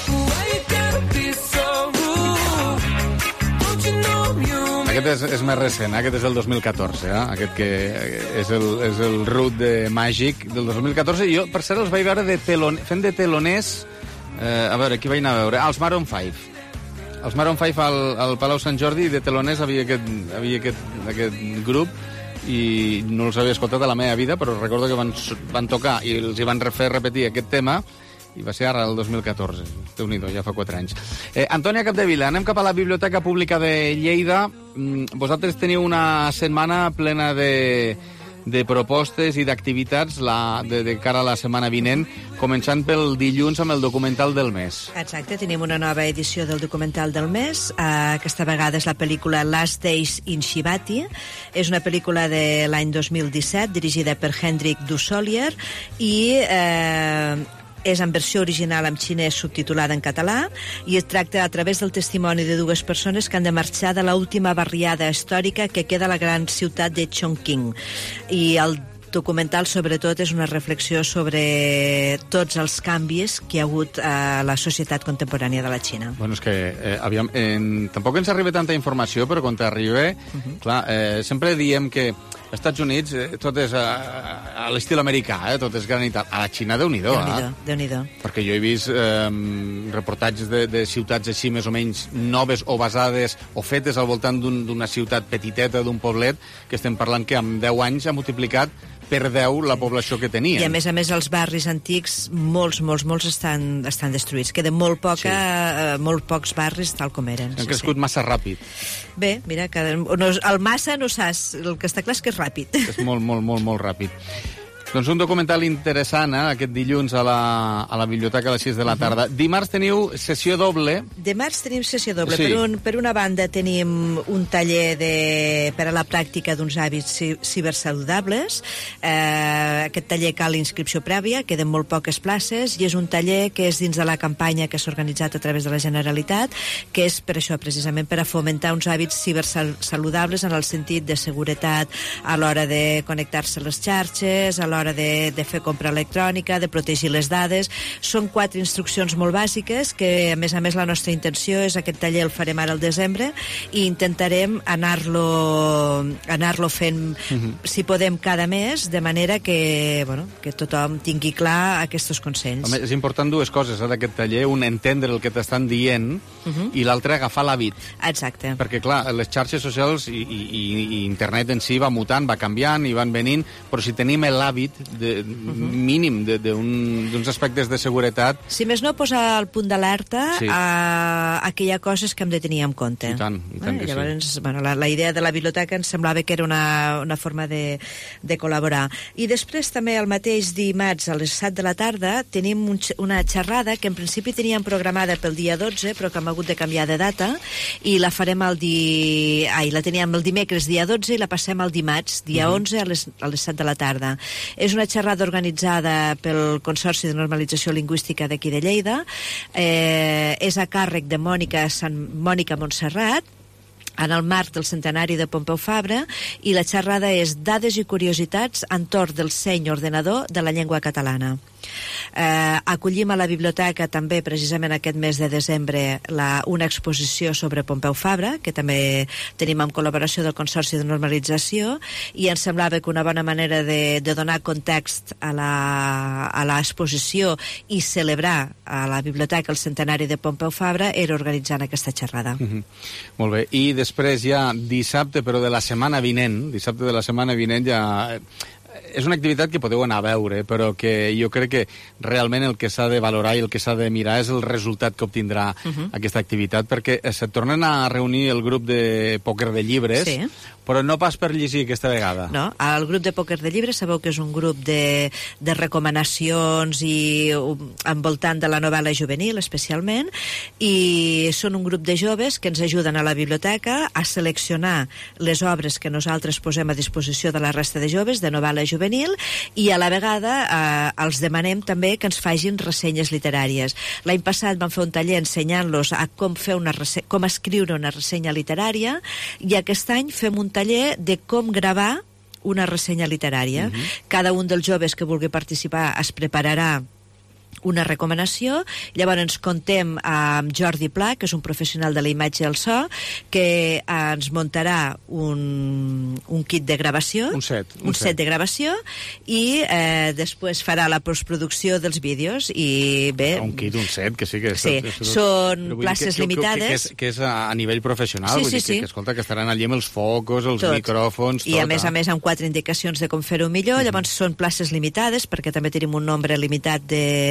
Aquest és més recent, aquest és el 2014, aquest que és el root de Màgic del 2014. Jo, per cert, els vaig veure fent de teloners. A veure, qui vaig anar a veure? Els Maroon 5. Els Maroon 5 al Palau Sant Jordi, de teloners havia aquest grup, i no els havia escoltat a la meva vida, però recordo que van tocar i els hi van fer repetir aquest tema, i va ser ara el 2014. Déu-n'hi-do, ja fa 4 anys. Antònia Capdevila, anem cap a la Biblioteca Pública de Lleida. Vosaltres teniu una setmana plena de propostes i d'activitats de cara a la setmana vinent, començant pel dilluns amb el documental del mes. Exacte, tenim una nova edició del documental del mes. Aquesta vegada és la pel·lícula Last Days in Shibati. És una pel·lícula de l'any 2017, dirigida per Hendrik Dussolier, i és en versió original en xinès subtitulada en català, i es tracta a través del testimoni de 2 persones que han de marxar de l'última barriada històrica que queda a la gran ciutat de Chongqing. I el documental, sobretot, és una reflexió sobre tots els canvis que hi ha hagut a la societat contemporània de la Xina. Bueno, és que tampoc ens arriba tanta informació, però quan t'arriba, clar, sempre diem que als Estats Units tot és a l'estil americà, tot és gran i tal. A la Xina, Déu-n'hi-do. Déu-n'hi-do. Perquè jo he vist reportatges de ciutats així més o menys noves o basades o fetes al voltant d'una ciutat petiteta, d'un poblet, que estem parlant que en 10 anys ha multiplicat per 10 la població que tenien. I a més, els barris antics, molts estan destruïts. Queden molt pocs barris tal com eren. Han crescut massa ràpid. Bé, mira, el massa no saps, el que està clar és que és ràpid. És molt ràpid. Doncs un documental interessant, aquest dilluns a la biblioteca a les 6 de la tarda. Dimarts teniu sessió doble. Dimarts tenim sessió doble. Sí. Per una banda tenim un taller per a la pràctica d'uns hàbits cibersaludables. Aquest taller cal inscripció prèvia, queden molt poques places, i és un taller que és dins de la campanya que s'ha organitzat a través de la Generalitat, que és per això, precisament, per a fomentar uns hàbits cibersaludables en el sentit de seguretat a l'hora de connectar-se a les xarxes, a l'hora de fer compra electrònica, de protegir les dades. Són 4 instruccions molt bàsiques que, a més, la nostra intenció és aquest taller el farem ara al desembre i intentarem anar-lo fent, si podem, cada mes, de manera que tothom tingui clar aquests consells. Home, és important 2 coses d'aquest taller. Un, entendre el que t'estan dient, i l'altre, agafar l'hàbit. Exacte. Perquè, clar, les xarxes socials i internet en si va mutant, va canviant i van venint, però si tenim l'hàbit mínim d'uns aspectes de seguretat... Si més no, posar el punt d'alerta a que hi ha coses que hem de tenir en compte. I tant que llavors, sí. La idea de la biblioteca ens semblava que era una forma de col·laborar. I després també el mateix dimarts a les 7 de la tarda tenim una xerrada que en principi teníem programada pel dia 12, però que hem hagut de canviar de data, i la farem la teníem el dimecres dia 12 i la passem al dimarts, dia 11 a les 7 de la tarda. És una xerrada organitzada pel Consorci de Normalització Lingüística d'aquí de Lleida. És a càrrec de Mònica Montserrat, en el marc del centenari de Pompeu Fabra, i la xerrada és Dades i curiositats entorn del seny ordenador de la llengua catalana. Acollim a la biblioteca també precisament aquest mes de desembre una exposició sobre Pompeu Fabra, que també tenim en col·laboració del Consorci de Normalització, i ens semblava que una bona manera de donar context a l'exposició i celebrar a la biblioteca el centenari de Pompeu Fabra era organitzant aquesta xerrada. Molt bé, i després ja dissabte, però de la setmana vinent, ja... És una activitat que podeu anar a veure, però que jo crec que realment el que s'ha de valorar i el que s'ha de mirar és el resultat que obtindrà aquesta activitat, perquè se tornen a reunir el grup de pòquer de llibres, però no pas per llegir aquesta vegada. No, el grup de pòquer de llibres sabeu que és un grup de recomanacions i envoltant de la novel·la juvenil especialment, i són un grup de joves que ens ajuden a la biblioteca a seleccionar les obres que nosaltres posem a disposició de la resta de joves de novel·la juvenil, i a la vegada els demanem també que ens facin ressenyes literàries. L'any passat vam fer un taller ensenyant-los a com escriure una ressenya literària, i aquest any fem un taller de com gravar una ressenya literària. Cada un dels joves que vulgui participar es prepararà una recomanació. Llavors contem amb Jordi Pla, que és un professional de la imatge i el so, que ens muntarà un kit de gravació, un set de gravació, i després farà la postproducció dels vídeos. I bé, un kit, un set, que sí que és... Sí, són places limitades. Que és a nivell professional, vull dir que escolta, que estaran allí amb els focus, els micròfons, tot. I a més amb 4 indicacions de com fer-ho millor. Llavors són places limitades, perquè també tenim un nombre limitat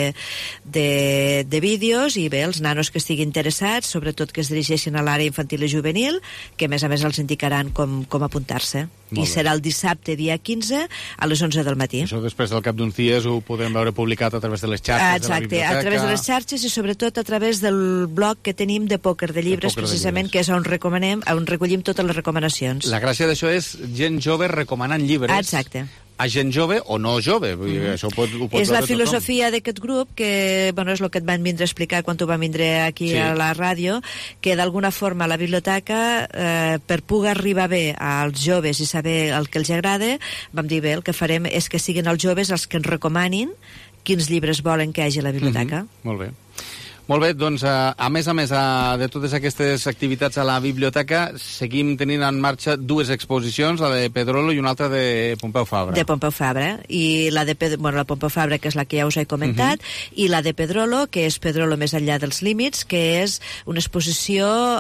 de vídeos, i bé, els nanos que estiguin interessats, sobretot que es dirigeixin a l'àrea infantil i juvenil, que a més els indicaran com apuntar-se. I serà el dissabte, dia 15, a les 11 del matí. Això després del cap d'uns dies ho podem veure publicat a través de les xarxes de la biblioteca. A través de les xarxes i sobretot a través del blog que tenim de pòquer de llibres, precisament, que és on recollim totes les recomanacions. La gràcia d'això és gent jove recomanant llibres. Exacte. A gent jove o no jove. Això ho pot és la filosofia d'aquest grup, que és el que et van vindre a explicar quan tu vam vindre aquí a la ràdio, que d'alguna forma la biblioteca, per poder arribar bé als joves i saber el que els agrada, vam dir bé, el que farem és que siguin els joves els que ens recomanin quins llibres volen que hi hagi a la biblioteca. Molt bé. Molt bé, doncs, a més de totes aquestes activitats a la biblioteca, seguim tenint en marxa dues exposicions, la de Pedrolo i una altra de Pompeu Fabra. De Pompeu Fabra, i la de la Pompeu Fabra, que és la que ja us he comentat, i la de Pedrolo, que és Pedrolo més enllà dels límits, que és una exposició...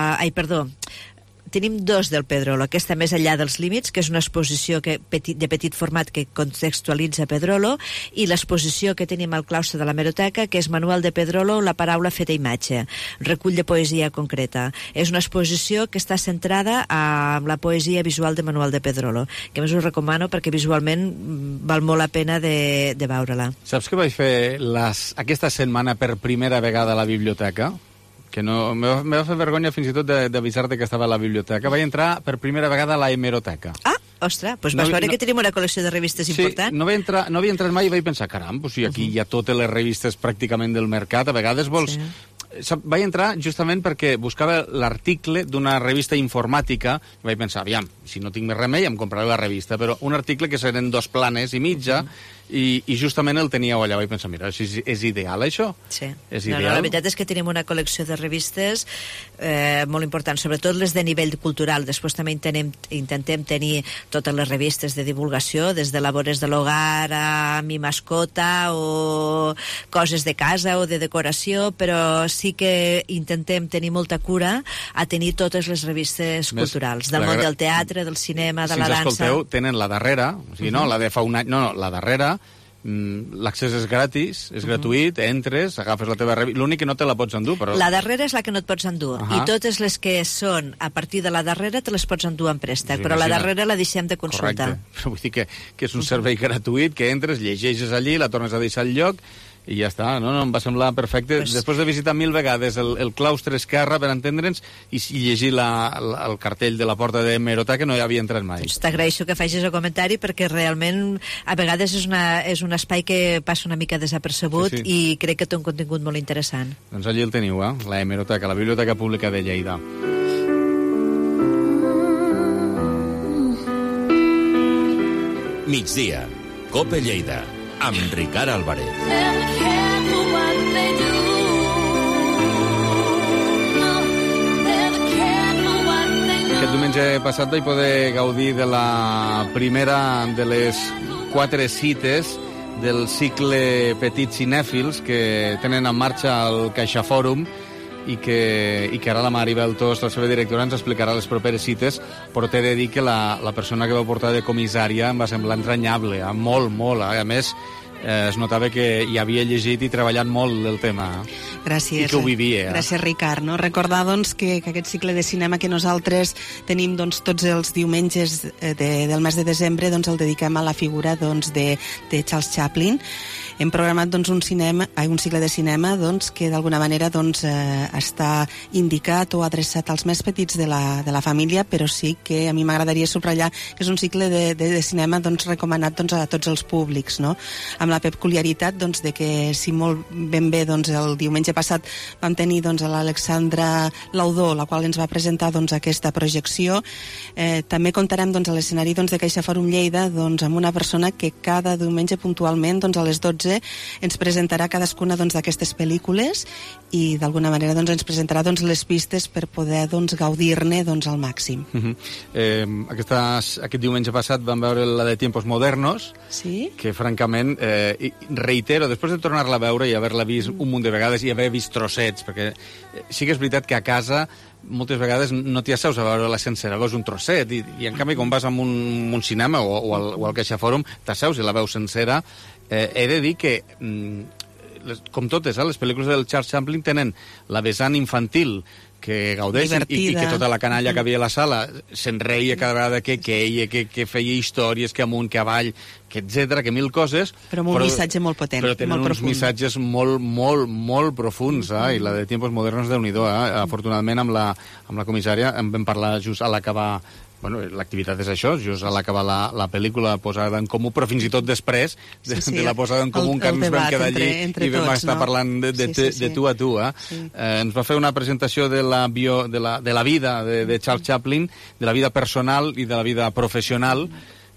Tenim dos del Pedrolo, aquesta més enllà dels límits, que és una exposició de petit format que contextualitza Pedrolo, i l'exposició que tenim al claustre de la Hemeroteca, que és Manuel de Pedrolo, la paraula feta imatge, recull de poesia concreta. És una exposició que està centrada en la poesia visual de Manuel de Pedrolo, que més us recomano perquè visualment val molt la pena de veure-la. Saps que vaig fer aquesta setmana per primera vegada a la biblioteca? Que no, me va fer vergonya fins i tot d'avisar-te que estava a la biblioteca. Vaig entrar per primera vegada a la hemeroteca. Ostres, doncs vas veure que tenim una col·lecció de revistes important. Sí, no havia entrat mai i vaig pensar, caram, aquí hi ha totes les revistes pràcticament del mercat, a vegades vols... Vaig entrar justament perquè buscava l'article d'una revista informàtica i vaig pensar, aviam, si no tinc més remei em compraré la revista, però un article que serien 2 planes i mitja i justament el teníeu allà. Vaig pensar, mira, és ideal això? Sí. És ideal? La veritat és que tenim una col·lecció de revistes molt important, sobretot les de nivell cultural. Després també intentem tenir totes les revistes de divulgació, des de labores de l'hogar a Mi Mascota o coses de casa o de decoració, però sí que intentem tenir molta cura a tenir totes les revistes culturals, del món del teatre, del cinema, de la dansa. Si ens escolteu, tenen la darrera, o sigui, no la de fa un any, no, la darrera, l'accés és gratis, és gratuït, entres, agafes la teva revista, l'únic que no te la pots endur, però... La darrera és la que no et pots endur, i totes les que són a partir de la darrera te les pots endur en préstec, però la darrera la deixem de consulta. Correcte, però vull dir que és un servei gratuït, que entres, llegeixes allí, la tornes a deixar al lloc, i ja està, no? Em va semblar perfecte. Després de visitar 1000 vegades el claustre esquerre, per entendre'ns, i llegir el cartell de la porta de Hemeroteca, no hi havia entrat mai. T'agraeixo que facis el comentari, perquè realment a vegades és un espai que passa una mica desapercebut, i crec que té un contingut molt interessant. Doncs allí el teniu, la Hemeroteca, la Biblioteca Pública de Lleida. Migdia, COPE Lleida, amb Ricard Álvarez. Aquest diumenge passat vaig poder gaudir de la primera de les 4 cites del cicle Petits Cinèfils que tenen en marxa el CaixaFòrum i que ara la Maribel Tost, la seva directora, ens explicarà les properes cites, però t'he de dir que la persona que va portar de comissària em va semblar entranyable, molt, molt. A més, es notava que hi havia llegit i treballat molt del tema. Gràcies. I que ho vivia. Gràcies, Ricard. No? Recordar doncs, que aquest cicle de cinema que nosaltres tenim doncs, tots els diumenges del mes de desembre doncs, el dediquem a la figura doncs, de Charles Chaplin. Hem programat doncs, un cicle de cinema doncs, que d'alguna manera doncs, està indicat o adreçat als més petits de la família, però sí que a mi m'agradaria subratllar que és un cicle de cinema doncs, recomanat doncs, a tots els públics, no? Amb la peculiaritat doncs, de que, si molt ben bé doncs, el diumenge passat vam tenir doncs, a l'Alexandra Laudó, la qual ens va presentar doncs, aquesta projecció, també comptarem doncs, a l'escenari doncs, de CaixaFòrum Lleida doncs, amb una persona que cada diumenge puntualment doncs, a les 12 ens presentarà cadascuna d'aquestes pel·lícules i d'alguna manera ens presentarà les pistes per poder gaudir-ne al màxim. Aquest diumenge passat vam veure la de Tiempos Modernos, que francament reitero, després de tornar-la a veure i haver-la vist un munt de vegades i haver vist trossets, perquè sí que és veritat que a casa moltes vegades no t'hi asseus a veure la sencera, veus un trosset i en canvi quan vas a un cinema o al CaixaFòrum t'asseus i la veus sencera. He de dir que, com totes, les pel·lícules del Charles Chaplin tenen la vessant infantil que gaudeix i que tota la canalla que havia a la sala se'n reia cada vegada que queia, que feia històries, que amunt, que avall, que etcètera, que mil coses. Però amb un missatge molt potent, però tenen uns missatges molt profuns, i la de Tiempos Modernos, Déu-n'hi-do. Afortunadament, amb la comissària en vam parlar just a l'acabar. Bueno, l'activitat és això, just a l'acabar la pel·lícula posada en comú, però fins i tot després de la posada en comú que ens vam quedar allí i vam estar parlant de tu a tu. Ens va fer una presentació de la vida de Charles Chaplin, de la vida personal i de la vida professional,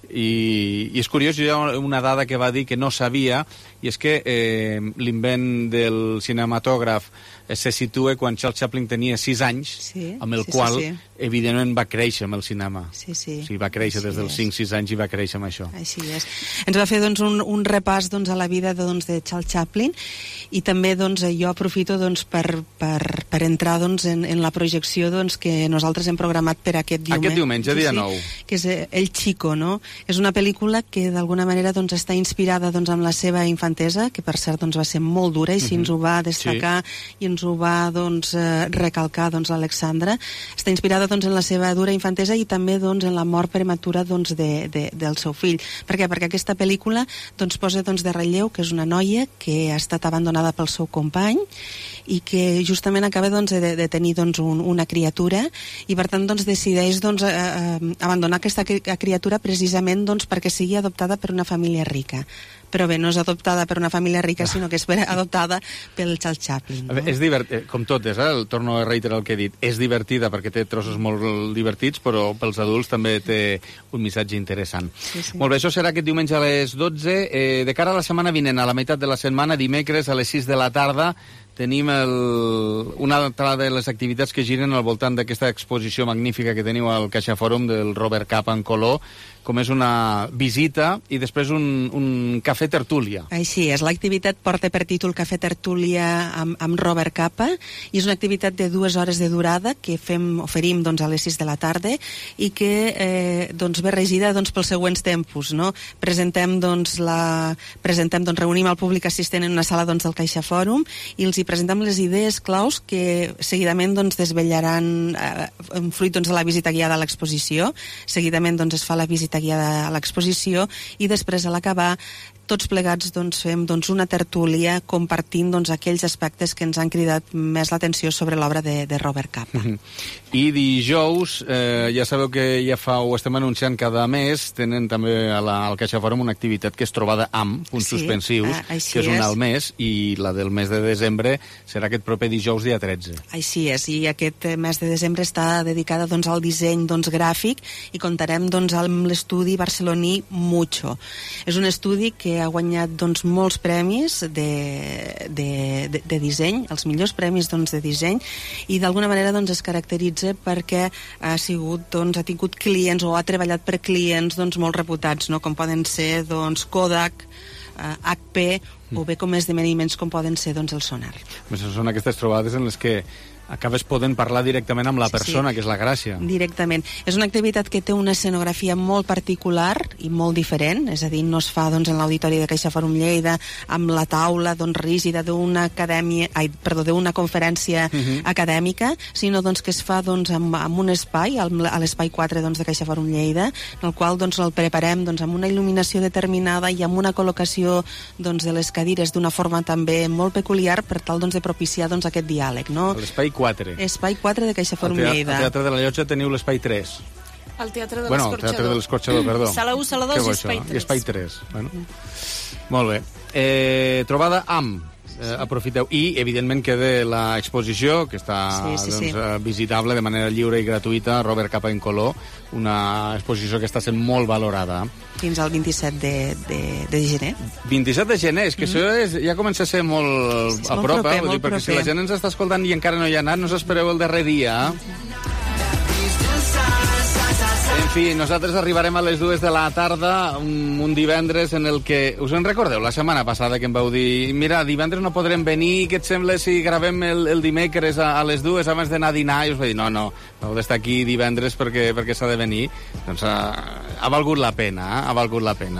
i és curiós, hi ha una dada que va dir que no sabia, i és que l'invent del cinematògraf se situa quan Charles Chaplin tenia 6 anys, amb el qual evidentment va créixer amb el cinema. O sigui, va créixer des dels 5-6 anys i va créixer amb això. Així és. Ens va fer un repàs a la vida de Charles Chaplin, i també jo aprofito per entrar en la projecció que nosaltres hem programat per aquest diumenge. Aquest diumenge, dia 9. Que és El Chico, no? És una pel·lícula que d'alguna manera està inspirada amb la seva infantesa, que per cert va ser molt dura, i si ens ho va destacar i ens ho va recalcar l'Alexandra. Està inspirada en la seva dura infantesa i també en la mort prematura del seu fill. Per què? Perquè aquesta pel·lícula posa de relleu que és una noia que ha estat abandonada pel seu company i que justament acaba de tenir una criatura, i per tant decideix abandonar aquesta criatura precisament perquè sigui adoptada per una família rica. Però bé, no és adoptada per una família rica, sinó que és adoptada pel Charles Chaplin. No? És divertit, com totes, torno a reiterar el que he dit, és divertida perquè té trossos molt divertits, però pels adults també té un missatge interessant. Molt bé, això serà aquest diumenge a les 12. De cara a la setmana vinent, a la meitat de la setmana, dimecres a les 6 de la tarda, tenim una altra de les activitats que giren al voltant d'aquesta exposició magnífica que teniu al CaixaFòrum del Robert Capa en color, com és una visita i després un cafè tertúlia. Així és, l'activitat porta per títol Cafè Tertúlia amb Robert Capa, i és una activitat de 2 hores de durada que oferim a les 6 de la tarda i que ve regida pels següents tempos. No? Reunim el públic assistent en una sala del CaixaFòrum i els hi presentem les idees claus que seguidament desvetllaran fruit de la visita guiada a l'exposició. Seguidament es fa la visita guiada a l'exposició i després, a l'acabar, tots plegats doncs, fem una tertúlia compartint aquells aspectes que ens han cridat més l'atenció sobre l'obra de Robert Capa. I dijous, ja sabeu que ho estem anunciant cada mes, tenen també al CaixaForum una activitat que és trobada amb punts suspensius, que és una al mes, i la del mes de desembre serà aquest proper dijous, dia 13. Així és, i aquest mes de desembre està dedicada al disseny gràfic, i contarem amb l'estudi barceloní Mucho. És un estudi que ha guanyat molts premis de disseny, els millors premis de disseny, i d'alguna manera es caracteritza perquè ha tingut clients o ha treballat per clients molt reputats, no? Com poden ser Kodak, HP, o bé com esdeveniments com poden ser el Sonar. Són aquestes trobades en les que acabes podent parlar directament amb la persona, que és la gràcia. Directament. És una activitat que té una escenografia molt particular i molt diferent, és a dir, no es fa en l'auditori de CaixaForum Lleida amb la taula rígida d'una conferència acadèmica, sinó que es fa amb un espai, a l'espai 4 de CaixaForum Lleida, en el qual el preparem amb una il·luminació determinada i amb una col·locació de les cadires d'una forma també molt peculiar per tal de propiciar aquest diàleg, no? L'espai 4. Espai 4 de CaixaForum Lleida. Al Teatre de la Llotja teniu l'espai 3. Al Teatre de l'Escorxador. Teatre de l'Escorxador, perdó. Sala 1, sala 2 i espai 3. I espai 3. Bueno. Molt bé. Trobada amb. Aprofiteu. I, evidentment, queda l'exposició, que està visitable de manera lliure i gratuïta, Robert Capa en color, una exposició que està sent molt valorada. Fins al 27 de gener. 27 de gener, és que això ja comença a ser molt a prop, perquè si la gent ens està escoltant i encara no hi ha anat, no s'espereu el darrer dia. En fi, nosaltres arribarem a les 2 de la tarda, un divendres en el que... Us en recordeu la setmana passada que em vau dir mira, divendres no podrem venir, què et sembla si gravem el dimecres a les 2 abans d'anar a dinar? I us vaig dir, no, heu d'estar aquí divendres perquè s'ha de venir. Doncs ha valgut la pena, ha valgut la pena.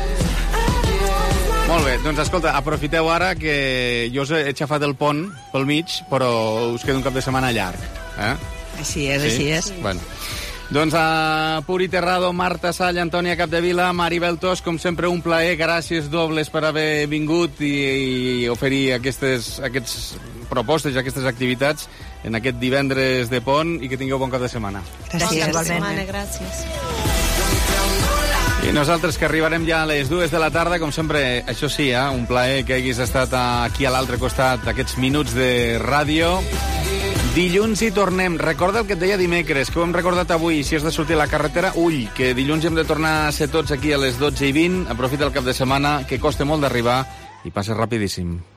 Molt bé, doncs escolta, aprofiteu ara que jo us he xafat el pont pel mig, però us queda un cap de setmana llarg. Així és, així és. Bueno. Doncs a Puri Terrado, Marta Sall, Antònia Capdevila, Maribel Tos, com sempre un plaer, gràcies dobles per haver vingut i oferir aquestes propostes i aquestes activitats en aquest divendres de pont, i que tingueu bon cap de setmana. Gràcies. Bon cap de setmana, gràcies. I nosaltres que arribarem ja a les 2 de la tarda, com sempre, això sí, un plaer que haguis estat aquí a l'altre costat aquests minuts de ràdio. Dilluns hi tornem. Recorda el que et deia dimecres, que ho hem recordat avui. Si has de sortir a la carretera, que dilluns hem de tornar a ser tots aquí a les 12:20. Aprofita el cap de setmana, que costa molt d'arribar, i passa rapidíssim.